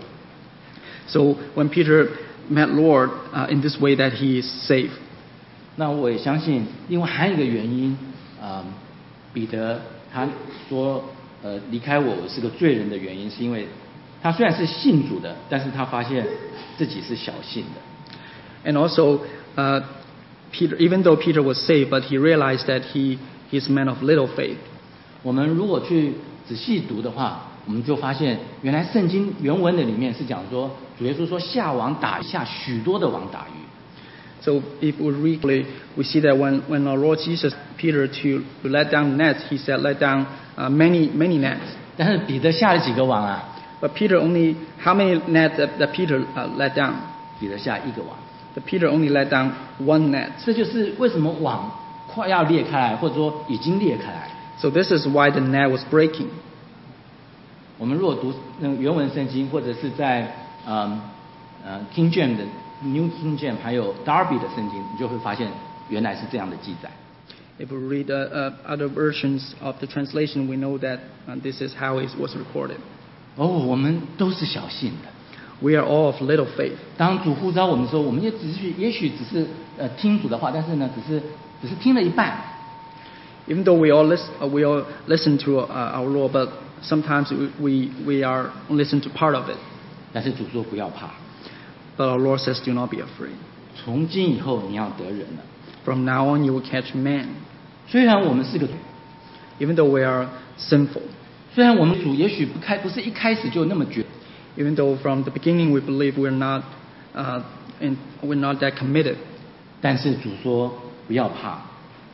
So when Peter met Lord uh, in this way that he is saved. 那我也相信，另外还有一个原因，啊、彼得他说，呃，离开我，我是个罪人的原因，是因为他虽然是信主的，但是他发现自己是小信的。 And also, uh, Peter, even though Peter was saved, but he realized that he, he is a man of little faith. 我们如果去仔细读的话，我们就发现，原来圣经原文的里面是讲说，主耶稣说下网打下许多的网打鱼。 So if we read, we see that when, when our Lord Jesus Peter to, to let down nets, he said, "Let down uh, many many nets." 但是彼得下了几个网啊？ But Peter only, how many nets that, that Peter uh, let down? 彼得下一个网。 But Peter only let down one net. 这就是为什么网快要裂开来，或者说已经裂开来。 So this is why the net was breaking. 我们如果读那个原文圣经，或者是在嗯呃 King James 的 New King James 还有 Darby 的圣经，你就会发现原来是这样的记载。 If we read uh, uh, other versions of the translation, we know that uh, this is how it was recorded. 哦，我们都是小信的。 We are all of little faith. 当主呼召我们的时候，我们也只是也许只是呃听主的话，但是呢，只是只是听了一半。 Even though we all listen, uh, we all listen to uh, our Lord, but sometimes we, we, we are listen to part of it. 但是主说不要怕， But our Lord says, "Do not be afraid. 从今以后你要得人了。 From now on, you will catch men." 虽然我们是个， Even though we are sinful, 虽然我们主也许不开不是一开始就那么绝， even though from the beginning we believe we're not, uh, in, we're not that committed, 但是主说不要怕，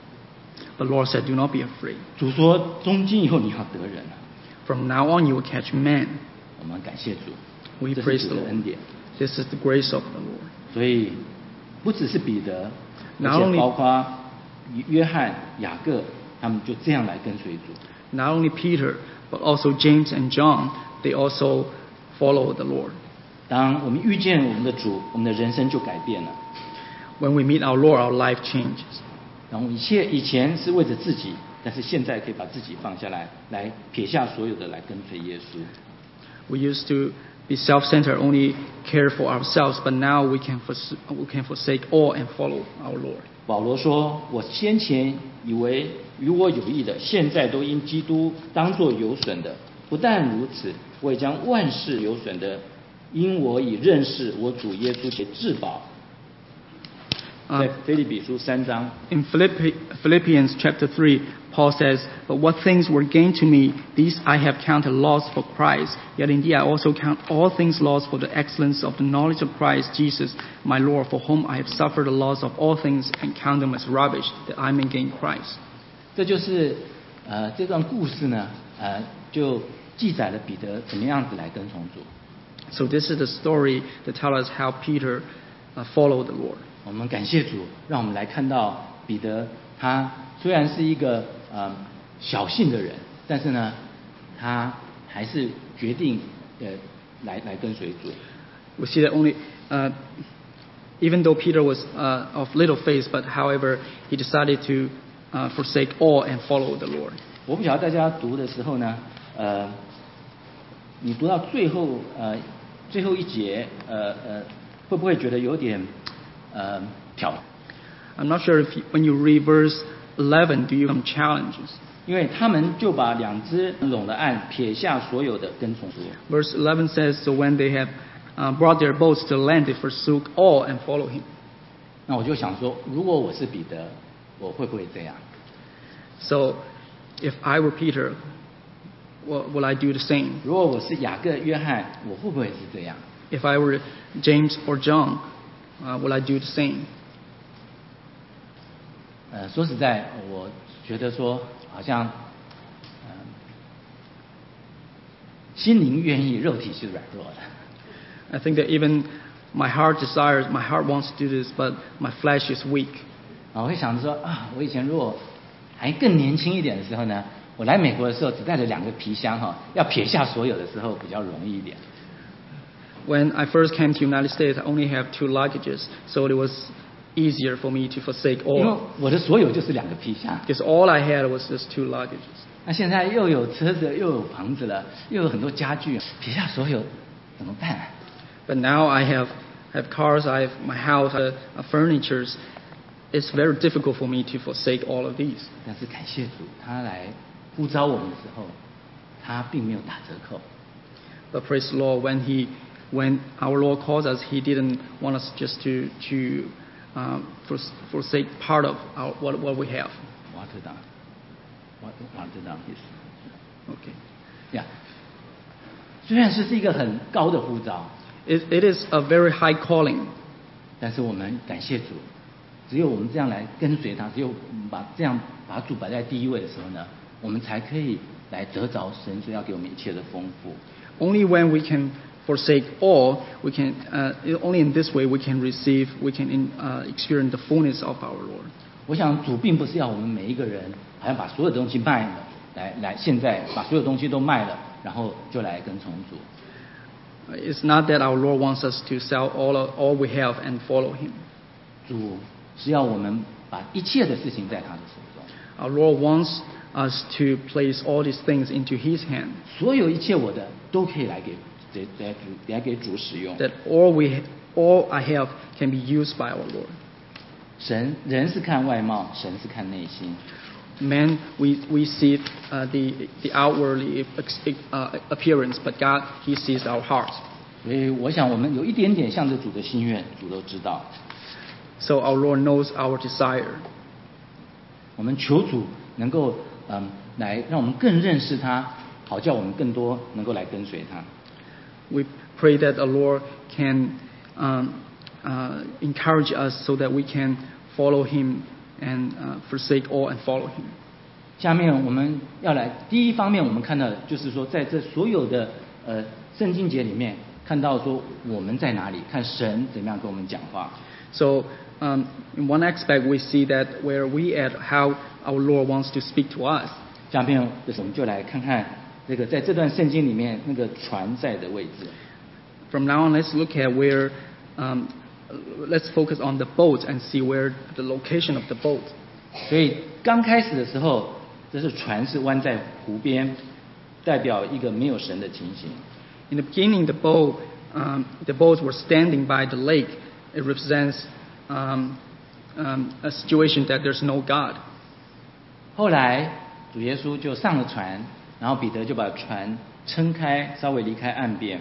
the Lord said, "Do not be afraid. 主说从今以后你要得人了。 From now on, you will catch men." 我们感谢主， We 这 praise 是 the 主的恩 Lord. 典。 This is the grace of the Lord. 所以不只是彼得， Not 而且 only- 包括约翰、雅各，他们就这样来跟随主。 Not only Peter, but also James and John, they also follow the Lord. 当我们遇见我们的主，我们的人生就改变了。 When we meet our Lord, our life changes. 然后一切以前是为着自己，但是现在可以把自己放下来，来撇下所有的来跟随耶稣。 We used to be self-centered, only care for ourselves, but now we can, fors- we can forsake all and follow our Lord. 保罗说：“我先前以为与我有益的，现在都因基督当作有损的。不但如此，我也将万事有损的，因我以认识我主耶稣为至宝。” 啊在腓立比书三章， In Philippi- Philippians chapter three, Paul says, "But what things were gained to me, these I have counted loss for Christ. Yet indeed I also count all things lost for the excellence of the knowledge of Christ Jesus, my Lord, for whom I have suffered the loss of all things and count them as rubbish, that I may gain Christ." 这就是呃这段故事呢，呃就记载了彼得怎么样子来跟从主。 So this is the story that tells us how Peter uh, followed the Lord. 我们感谢主，让我们来看到彼得，他虽然是一个呃小信的人，但是呢，他还是决定呃来来跟随主。 We see that only, uh, even though Peter was uh, of little faith, but however he decided to uh, forsake all and follow the Lord. 我不晓得大家读的时候呢，呃，你读到最后呃最后一节，呃呃，会不会觉得有点呃挑？ I'm not sure if you, when you read verse eleven, do you have challenges? 因为他们就把两只拢的岸撇下所有的跟从主。 Verse eleven says, so when they have uh, brought their boats to land, they forsook all and followed him. 那我就想说，如果我是彼得，我会不会这样？ So if I were Peter, what will I do the same? 如果我是雅各、约翰，我会不会是这样？ If I were James or John, uh, will I do the same? 呃，说实在，我觉得说好像，呃，心灵愿意，肉体是软弱的。 I think that even my heart desires, my heart wants to do this, but my flesh is weak. 啊，我会想着说啊，我以前如果还更年轻一点的时候呢，我来美国的时候只带着两个皮箱哈，要撇下所有的时候比较容易一点。 When I first came to the United States, I only have two luggages, so it was easier for me to forsake 因为 all. 我的所有就是两个皮箱。 Because all I had was just two luggages. 那现在又有车子，又有房子了，又有很多家具，撇下所有怎么办？ But now I have have cars, I have my house, uh, uh, furnitures. It's very difficult for me to forsake all of these. 但是感谢主，他来呼召我们的时候，他并没有打折扣。 But praise the Lord, when He, when our Lord calls us, He didn't want us just to to um, fors- forsake part of our, what what we have. Water down, water down his. Okay. 呀，虽然是是一个很高的呼召， It, it is a very high calling, 但是我们感谢主，只有我们这样来跟随他，只有我们把这样把主摆在第一位的时候呢，我们才可以来得着神所要给我们一切的丰富。 only when we can forsake all, we can uh, only in this way we can receive, we can in, uh, experience the fullness of our Lord. 我想主并不是要我们每一个人好像把所有东西卖了，来来现在把所有东西都卖了，然后就来跟从主。 It's not that our Lord wants us to sell all of, all we have and follow Him. 主是要我们把一切的事情在他的手中， Our Lord wants us to place all these things into His hand. 所有一切我的都可以来给给来主来给主使用。 That all we, all I have can be used by our Lord. 神人是看外貌，神是看内心。 Man, we, we see uh, the, the outwardly uh, appearance, but God, He sees our heart. 所以我想我们有一点点向着主的心愿，主都知道。 So our Lord knows our desire. 我们求主能够嗯来让我们更认识他，好叫我们更多能够来跟随他。 We pray that the Lord can um, uh, encourage us so that we can follow Him and uh, forsake all and follow Him. 下面我们要来第一方面，我们看到的就是说，在这所有的呃圣经节里面，看到说我们在哪里，看神怎么样跟我们讲话。 So um, in one aspect, we see that where we at, how our Lord wants to speak to us. 下面我们就来看看这个在这段圣经里面那个船在的位置。 From now on, let's look at where, um, let's focus on the boat and see where the location of the boat. 所以刚开始的时候，这是船是弯在湖边，代表一个没有神的情形。 In the beginning, the boat, um, the boats were standing by the lake. It represents um, um, a situation that there's no God. 后来主耶稣就上了船，然后彼得就把船撑开，稍微离开岸边。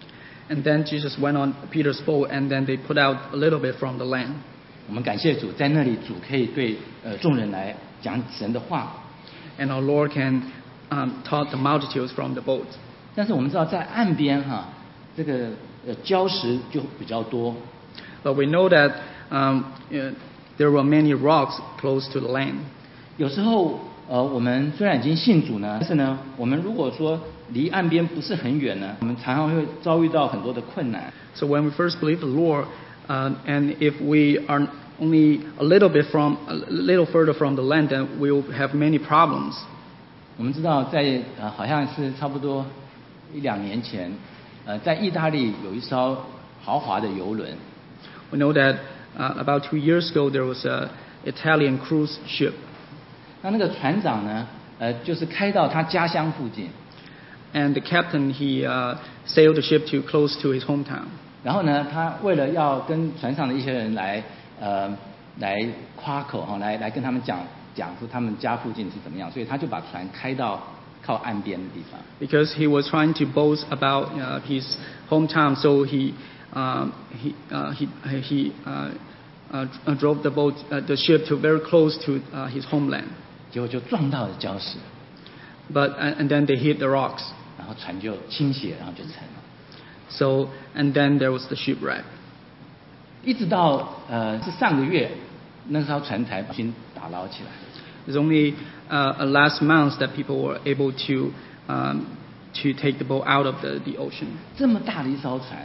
And then Jesus went on Peter's boat, and then they put out a little bit from the land. 我们感谢主，在那里主可以对呃众人来讲神的话。 And our Lord can um, taught the multitudes from the boat. 但是我们知道在岸边哈，这个呃礁石就比较多， But we know that um, uh, there were many rocks close to the land. 有时候呃我们虽然已经信主呢，但是呢，我们如果说离岸边不是很远呢，我们常常会遭遇到很多的困难。 So when we first believed the Lord, Uh, and if we are only a little bit from a little further from the land, then we will have many problems. 我们知道在，呃好像是差不多一两年前，呃在意大利有一艘豪华的游轮。 We know that uh, about two years ago there was a Italian cruise ship. 那那个船长呢，呃就是开到他家乡附近。 And the captain he uh, sailed the ship too close to his hometown. 然后呢，他为了要跟船上的一些人来，呃，来夸口哈，来来跟他们讲讲出他们家附近是怎么样，所以他就把船开到靠岸边的地方。 Because he was trying to boast about uh, his hometown, so he um, he uh, he he uh, uh, drove the boat uh, the ship to very close to uh, his homeland. 结果就撞到了礁石。 But and, and then they hit the rocks. 然后船就倾斜，然后就沉了。 So and then there was the shipwreck. 一直到呃是上个月，那艘船才重新打捞起来。 It's only uh, last month that people were able to um, to take the boat out of the, the ocean. 这么大的一艘船，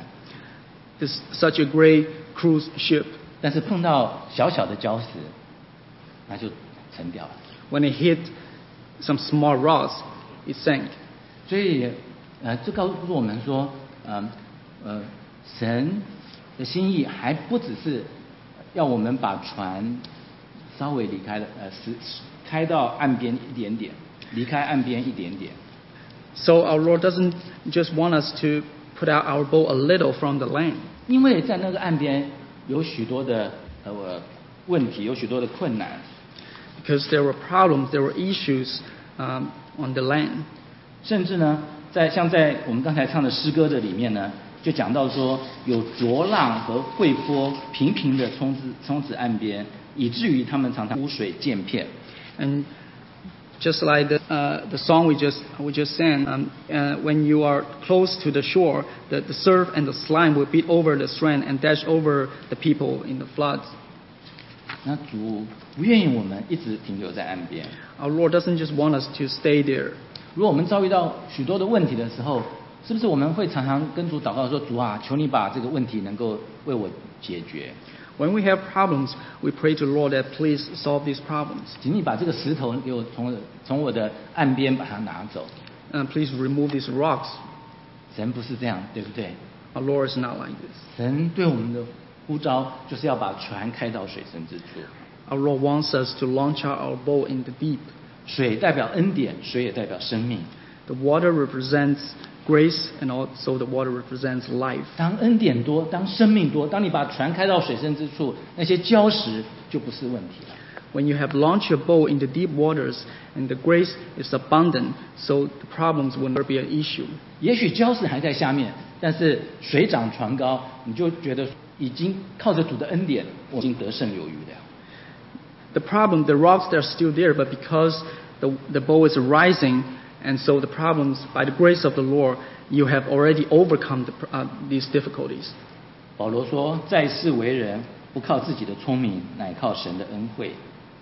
It's such a great cruise ship. 但是碰到小小的礁石，那就沉掉了。 When it hit some small rocks, it sank. 所以，呃，这告诉我们说，呃，呃，神的心意还不只是要我们把船稍微离开了，呃，是开到岸边一点点，离开岸边一点点。 So our Lord doesn't just want us to put out our boat a little from the land. 因为在那个岸边有许多的呃问题，有许多的困难。 Because there were problems, there were issues um, on the land. 甚至呢，在像在我们刚才唱的诗歌的里面呢，就讲到说有浊浪和惠波频频的冲至冲至岸边，以至于他们常常污水溅片。 And just like the uh, the song we just we just sang, um, uh, when you are close to the shore, the, the surf and the slime will beat over the strand and dash over the people in the floods. 那主不愿意我们一直停留在岸边。 Our Lord doesn't just want us to stay there. 如果我们遭遇到许多的问题的时候，是不是我们会常常跟主祷告说：“主啊，求你把这个问题能够为我解决。” When we have problems, we pray to the Lord that please solve these problems. 请你把这个石头给我从从我的岸边把它拿走。 And please remove these rocks. 神不是这样，对不对？ Our Lord is not like this. 神对我们的呼召就是要把船开到水深之处。 Our Lord wants us to launch out our boat in the deep. 水代表恩典，水也代表生命。 The water represents grace, and also the water represents life. 当恩典多，当生命多，当你把船开到水深之处，那些礁石就不是问题了。 When you have launched your boat in the deep waters, and the grace is abundant, so the problems will never be an issue. 也许礁石还在下面，但是水涨船高，你就觉得已经靠着主的恩典，我已经得胜有余了。 The problem, the rocks are still there, but because the, the boat is rising, and so the problems, by the grace of the Lord, you have already overcome the, uh, these difficulties. 保罗说：“在世为人，不靠自己的聪明，乃靠神的恩惠。”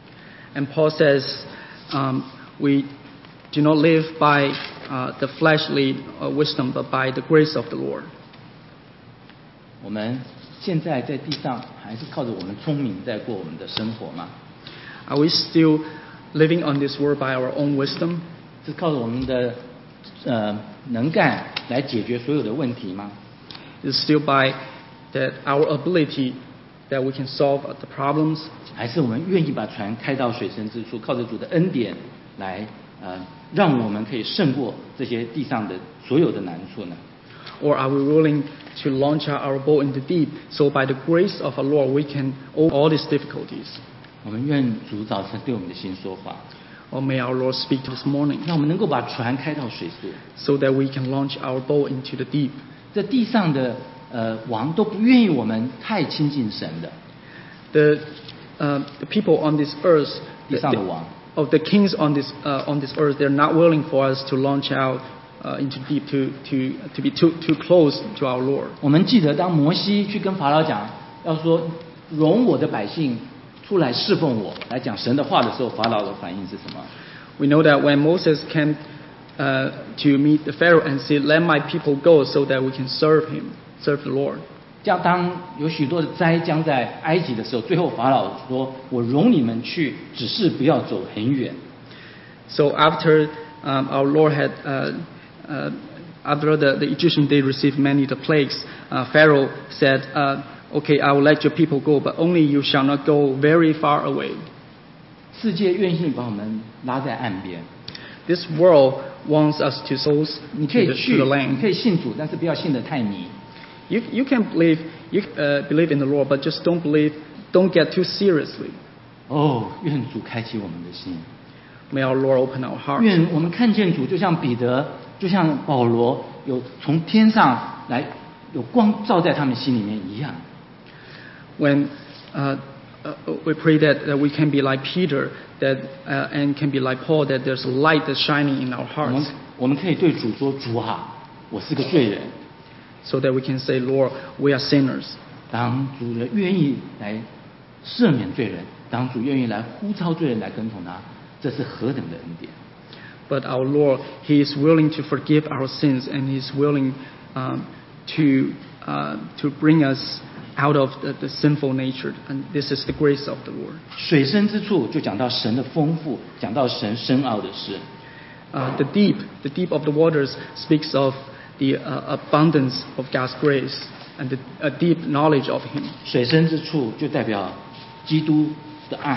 And Paul says, um, we do not live by uh, the fleshly uh, wisdom, but by the grace of the Lord. 我们现在在地上还是靠着我们聪明在过我们的生活吗？ Are we still living on this world by our own wisdom? 是靠着我们的呃能干来解决所有的问题吗？ Is it still by that our ability that we can solve the problems? 还是我们愿意把船开到水深之处，靠着主的恩典来呃让我们可以胜过这些地上的所有的难处呢？ Or are we willing to launch out our boat in the deep, so by the grace of our Lord we can overcome all these difficulties? 我们愿主早晨对我们的心说话， Or may our Lord speak this morning, 让我们能够把船开到水处。 so that we can launch our boat into the deep. 这地上的呃王都不愿意我们太亲近神的， The, uh, the people on this earth, 地上的王。 of the kings on this uh, on this earth, they're not willing for us to launch out uh, into deep, to to to be too too close to our Lord. 我们记得当摩西去跟法老讲，要说容我的百姓出来侍奉我，来讲神的话的时候，法老的反应是什么？ We know that when Moses came uh, to meet the Pharaoh and said, "Let my people go, so that we can serve him, serve the Lord." 将当有许多的灾将在埃及的时候，最后法老说：“我容你们去，只是不要走很远。” So after um, our Lord had, uh, uh, after the, the Egyptians they received many the plagues, uh, Pharaoh said, uh, "Okay, I will let your people go, but only you shall not go very far away." 世界愿意把我们拉在岸边。 This world wants us to souls 你 to 可以 the, 去， to the 你可 land. 以信主，但是不要信得太迷。 You you can believe you uh, believe in the Lord, but just don't believe, don't get too seriously. 哦，愿主开启我们的心， May our Lord open our hearts. 愿我们看见主，就像彼得，就像保罗，有从天上来有光照在他们心里面一样。 When uh, uh, we pray that, that we can be like Peter, that uh, and can be like Paul, that there's a light that's shining in our 我们 hearts, 我们可以对主说：“主啊，我是个罪人。” so that we can say, Lord, we are sinners. 当主人愿意来赦免罪人，当主愿意来呼召罪人来跟从他，这是何等的恩典！ But our Lord, He is willing to forgive our sins, and He is willing um, to uh, to bring us out of the, the sinful nature, and this is the grace of the Lord. 水深之处就讲到神的丰富，讲到神深奥的事。 Uh, the deep, the deep of the waters speaks of the uh, abundance of God's grace and the a deep knowledge of Him. 水深之处就代表基督的爱。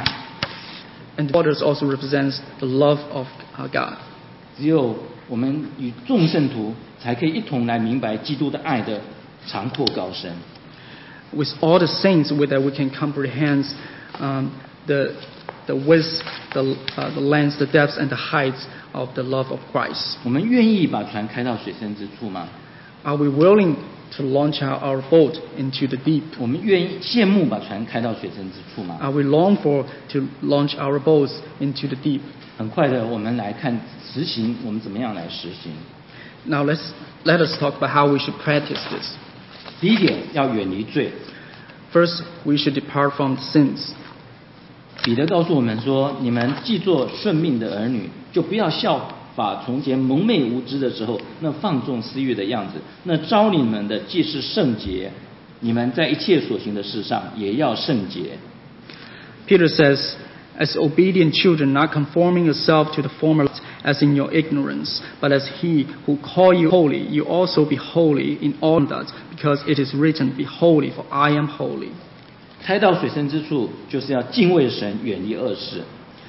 And the waters also represents the love of uh, God. 只有我们与众圣徒才可以一同来明白基督的爱的长阔高深。 With all the saints, with that we can comprehend um, the the width, the uh, the length, the depth, and the heights of the love of Christ. 我们愿意把船开到水深之处吗？ Are we willing to launch out our boat into the deep? 我们愿意羡慕把船开到水深之处吗？ Are we long for to launch our boats into the deep? 很快的，我们来看实行，我们怎么样来实行？ Now let's let us talk about how we should practice this. 第一点，要远离罪。 First, we should depart from sins. 彼得告诉我们说：“你们既做顺命的儿女，就不要效法从前蒙昧无知的时候那放纵私欲的样子。那招你们的既是圣洁，你们在一切所行的事上也要圣洁。” Peter says, "As obedient children, not conforming yourself to the former as in your ignorance, but as He who called you holy, you also be holy in all that, because it is written, Be holy, for I am holy." 开到水深之处，就是要敬畏神，远离恶事。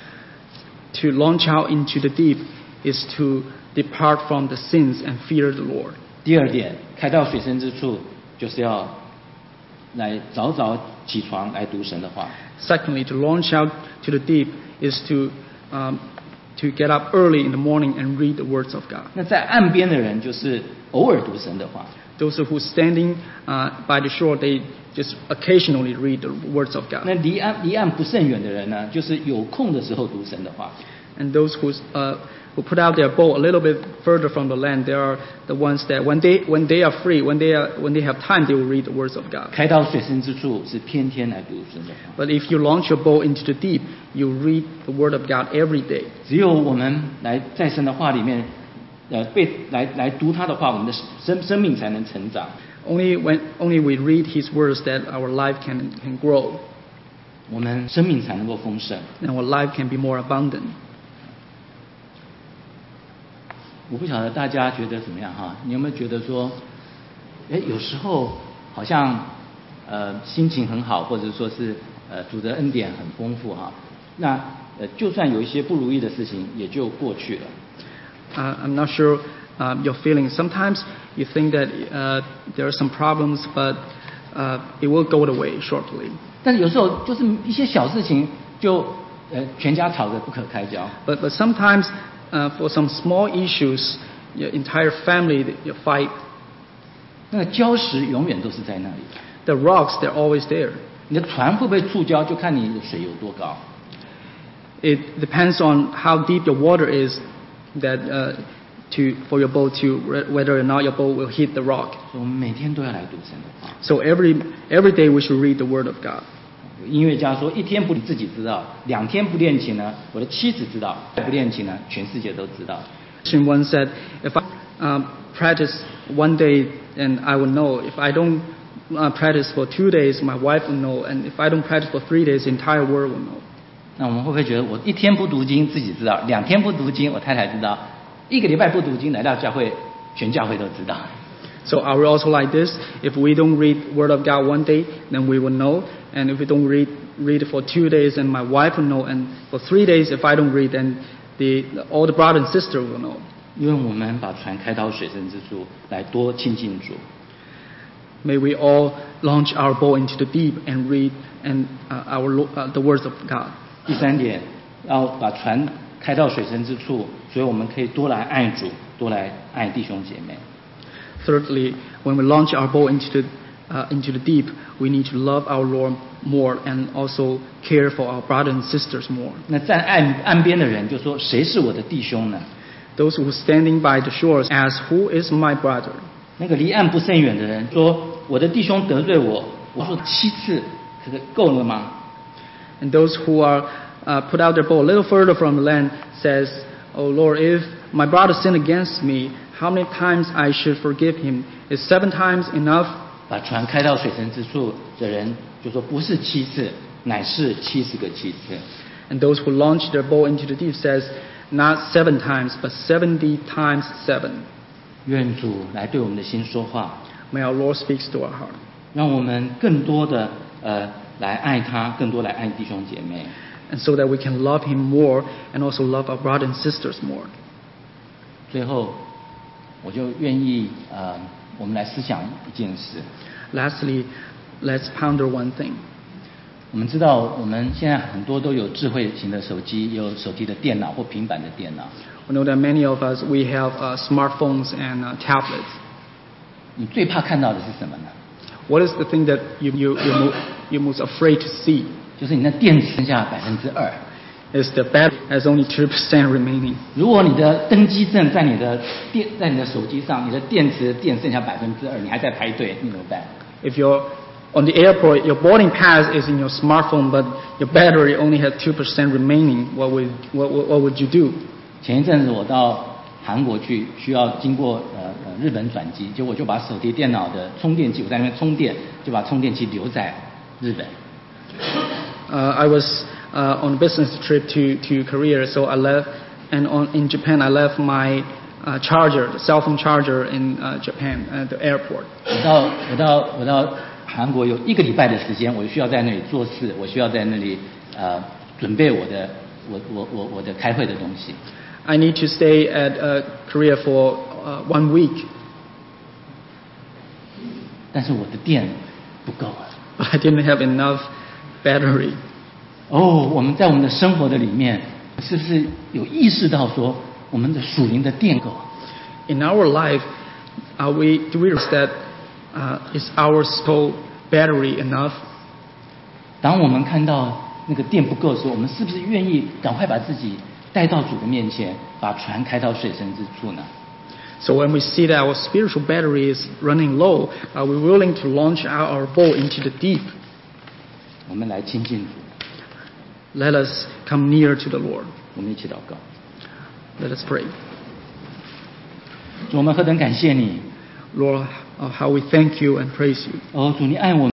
To launch out into the deep is to depart from the sins and fear the Lord. 第二点，开到水深之处，就是要来早早起床来读神的话。 Secondly, to launch out to the deep is to um, to get up early in the morning and read the words of God. 那在岸边的人，就是偶尔读神的话。 Those who standing uh, by the shore, they just occasionally read the words of 那 God. 离岸离岸不甚远的人呢，就是有空的时候读神的话。 And those who uh, who put out their boat a little bit further from the land, they are the ones that when they when they are free, when they are when they have time, they will read the words of God. 开到水深之处，是天天来读神的话。 But if you launch your boat into the deep, you read the word of God every day. 只有我们来在神的话里面，呃，被来来读他的话，我们的生生命才能成长。 Only when only we read His words that our life can can grow 我们生命才能够丰盛。 and our life can be more abundant. 我不晓得大家觉得怎么样哈？你有没有觉得说，哎，有时候好像呃心情很好，或者说是呃主的恩典很丰富哈？那呃就算有一些不如意的事情，也就过去了。 Uh, I'm not sure um, your feelings. Sometimes you think that uh, there are some problems, but uh, it will go away shortly. 但是有时候就是一些小事情就呃全家吵得不可开交。 But but sometimes uh, for some small issues, your entire family you fight. 那个礁石永远都是在那里。 The rocks, they're always there. 你的船会不会触礁，就看你的水有多高。 It depends on how deep your water is, that uh, to for your boat to whether or not your boat will hit the rock. 所以我们每天都要来读神的话。 So every every day we should read the Word of God. 有音乐家说，一天不自己知道，两天不练琴呢，我的妻子知道；再不练琴呢，全世界都知道。 Christian once said, "If I um, practice one day, and I will know. If I don't uh, practice for two days, my wife will know. And if I don't practice for three days, the entire world will know. 那我们会不会觉得我一天不读经自己知道，两天不读经我太太知道，一个礼拜不读经来到教会，全教会都知道。 So are we also like this? If we don't read Word of God one day, then we will know. And if we don't read read for two days, then my wife will know. And for three days, if I don't read, then the all the brother and sister will know. 因为我们把船开到水深之处，来多亲近主。 May we all launch our boat into the deep and read and uh, our uh, the words of God. 第三点，要把船开到水深之处，所以我们可以多来爱主，多来爱弟兄姐妹。 Thirdly, when we launch our boat into the uh, into the deep, we need to love our Lord more and also care for our brothers and sisters more. 那站岸岸边的人就说：“谁是我的弟兄呢？” Those who are standing by the shores ask, "Who is my brother?" 那个离岸不甚远的人说：“我的弟兄得罪我。”我说：“七次，可是够了吗？” And those who are uh, put out their boat a little further from the land says, "Oh Lord, if my brother sinned against me, how many times I should forgive him? Is seven times enough?" 把船开到水深之处的人就说：“不是七次，乃是七十个七次。” And those who launch their boat into the deep says, "Not seven times, but seventy times seven." 愿主来对我们的心说话， May our Lord speak to our heart. 让我们更多的呃来爱他，更多来爱弟兄姐妹。 And so that we can love him more and also love our brothers and sisters more. 最后，我就愿意呃，我们来思想一件事。 Lastly, let's ponder one thing. 我们知道，我们现在很多都有智慧型的手机，有手机的电脑或平板的电脑。 We know that many of us, we have uh, smartphones and uh, tablets. 你最怕看到的是什么呢？ What is the thing that you, you, you're, mo- you're most afraid to see? 就是你的电池剩下百分之二。 Is the battery has only two percent remaining. 如果你的登机证在你的电在你的手机上，你的电池电剩下百分之二，你还在排队，你怎么办？ If you're on the airport, your boarding pass is in your smartphone, but your battery only has two percent remaining. What would what, what, what would you do? 前一阵子我到韩国去，需要经过呃呃日本转机，结果我就把手提电脑的充电器，我在那边充电，就把充电器留在日本。 Uh, I was uh, on a business trip to, to Korea, so I left, and on, in Japan I left my uh, charger, the cell phone charger in uh, Japan at the airport. 我到我到我到韩国有一个礼拜的时间，我需要在那里做事，我需要在那里呃准备我的我我我我的开会的东西。 I need to stay at uh, Korea for uh, one week. 但是我的电不够了。 But I didn't have enough battery. 哦，我们在我们的生活的里面，是不是有意识到说我们的属灵的电够？ In our life, are we, do we realize that uh, is our soul battery enough? 当我们看到那个电不够的时候，我们是不是愿意赶快把自己带到主的面前，把船开到水深之处呢？ So when we see that our spiritual battery is running low, are we willing to launch out our boat into the deep? 我们来亲近主， Let us come near to the Lord. 我们一起祷告。 Let us pray. 主，我们何等感谢你！ Lord, uh, how we thank you and praise you. 哦，主，你爱我们。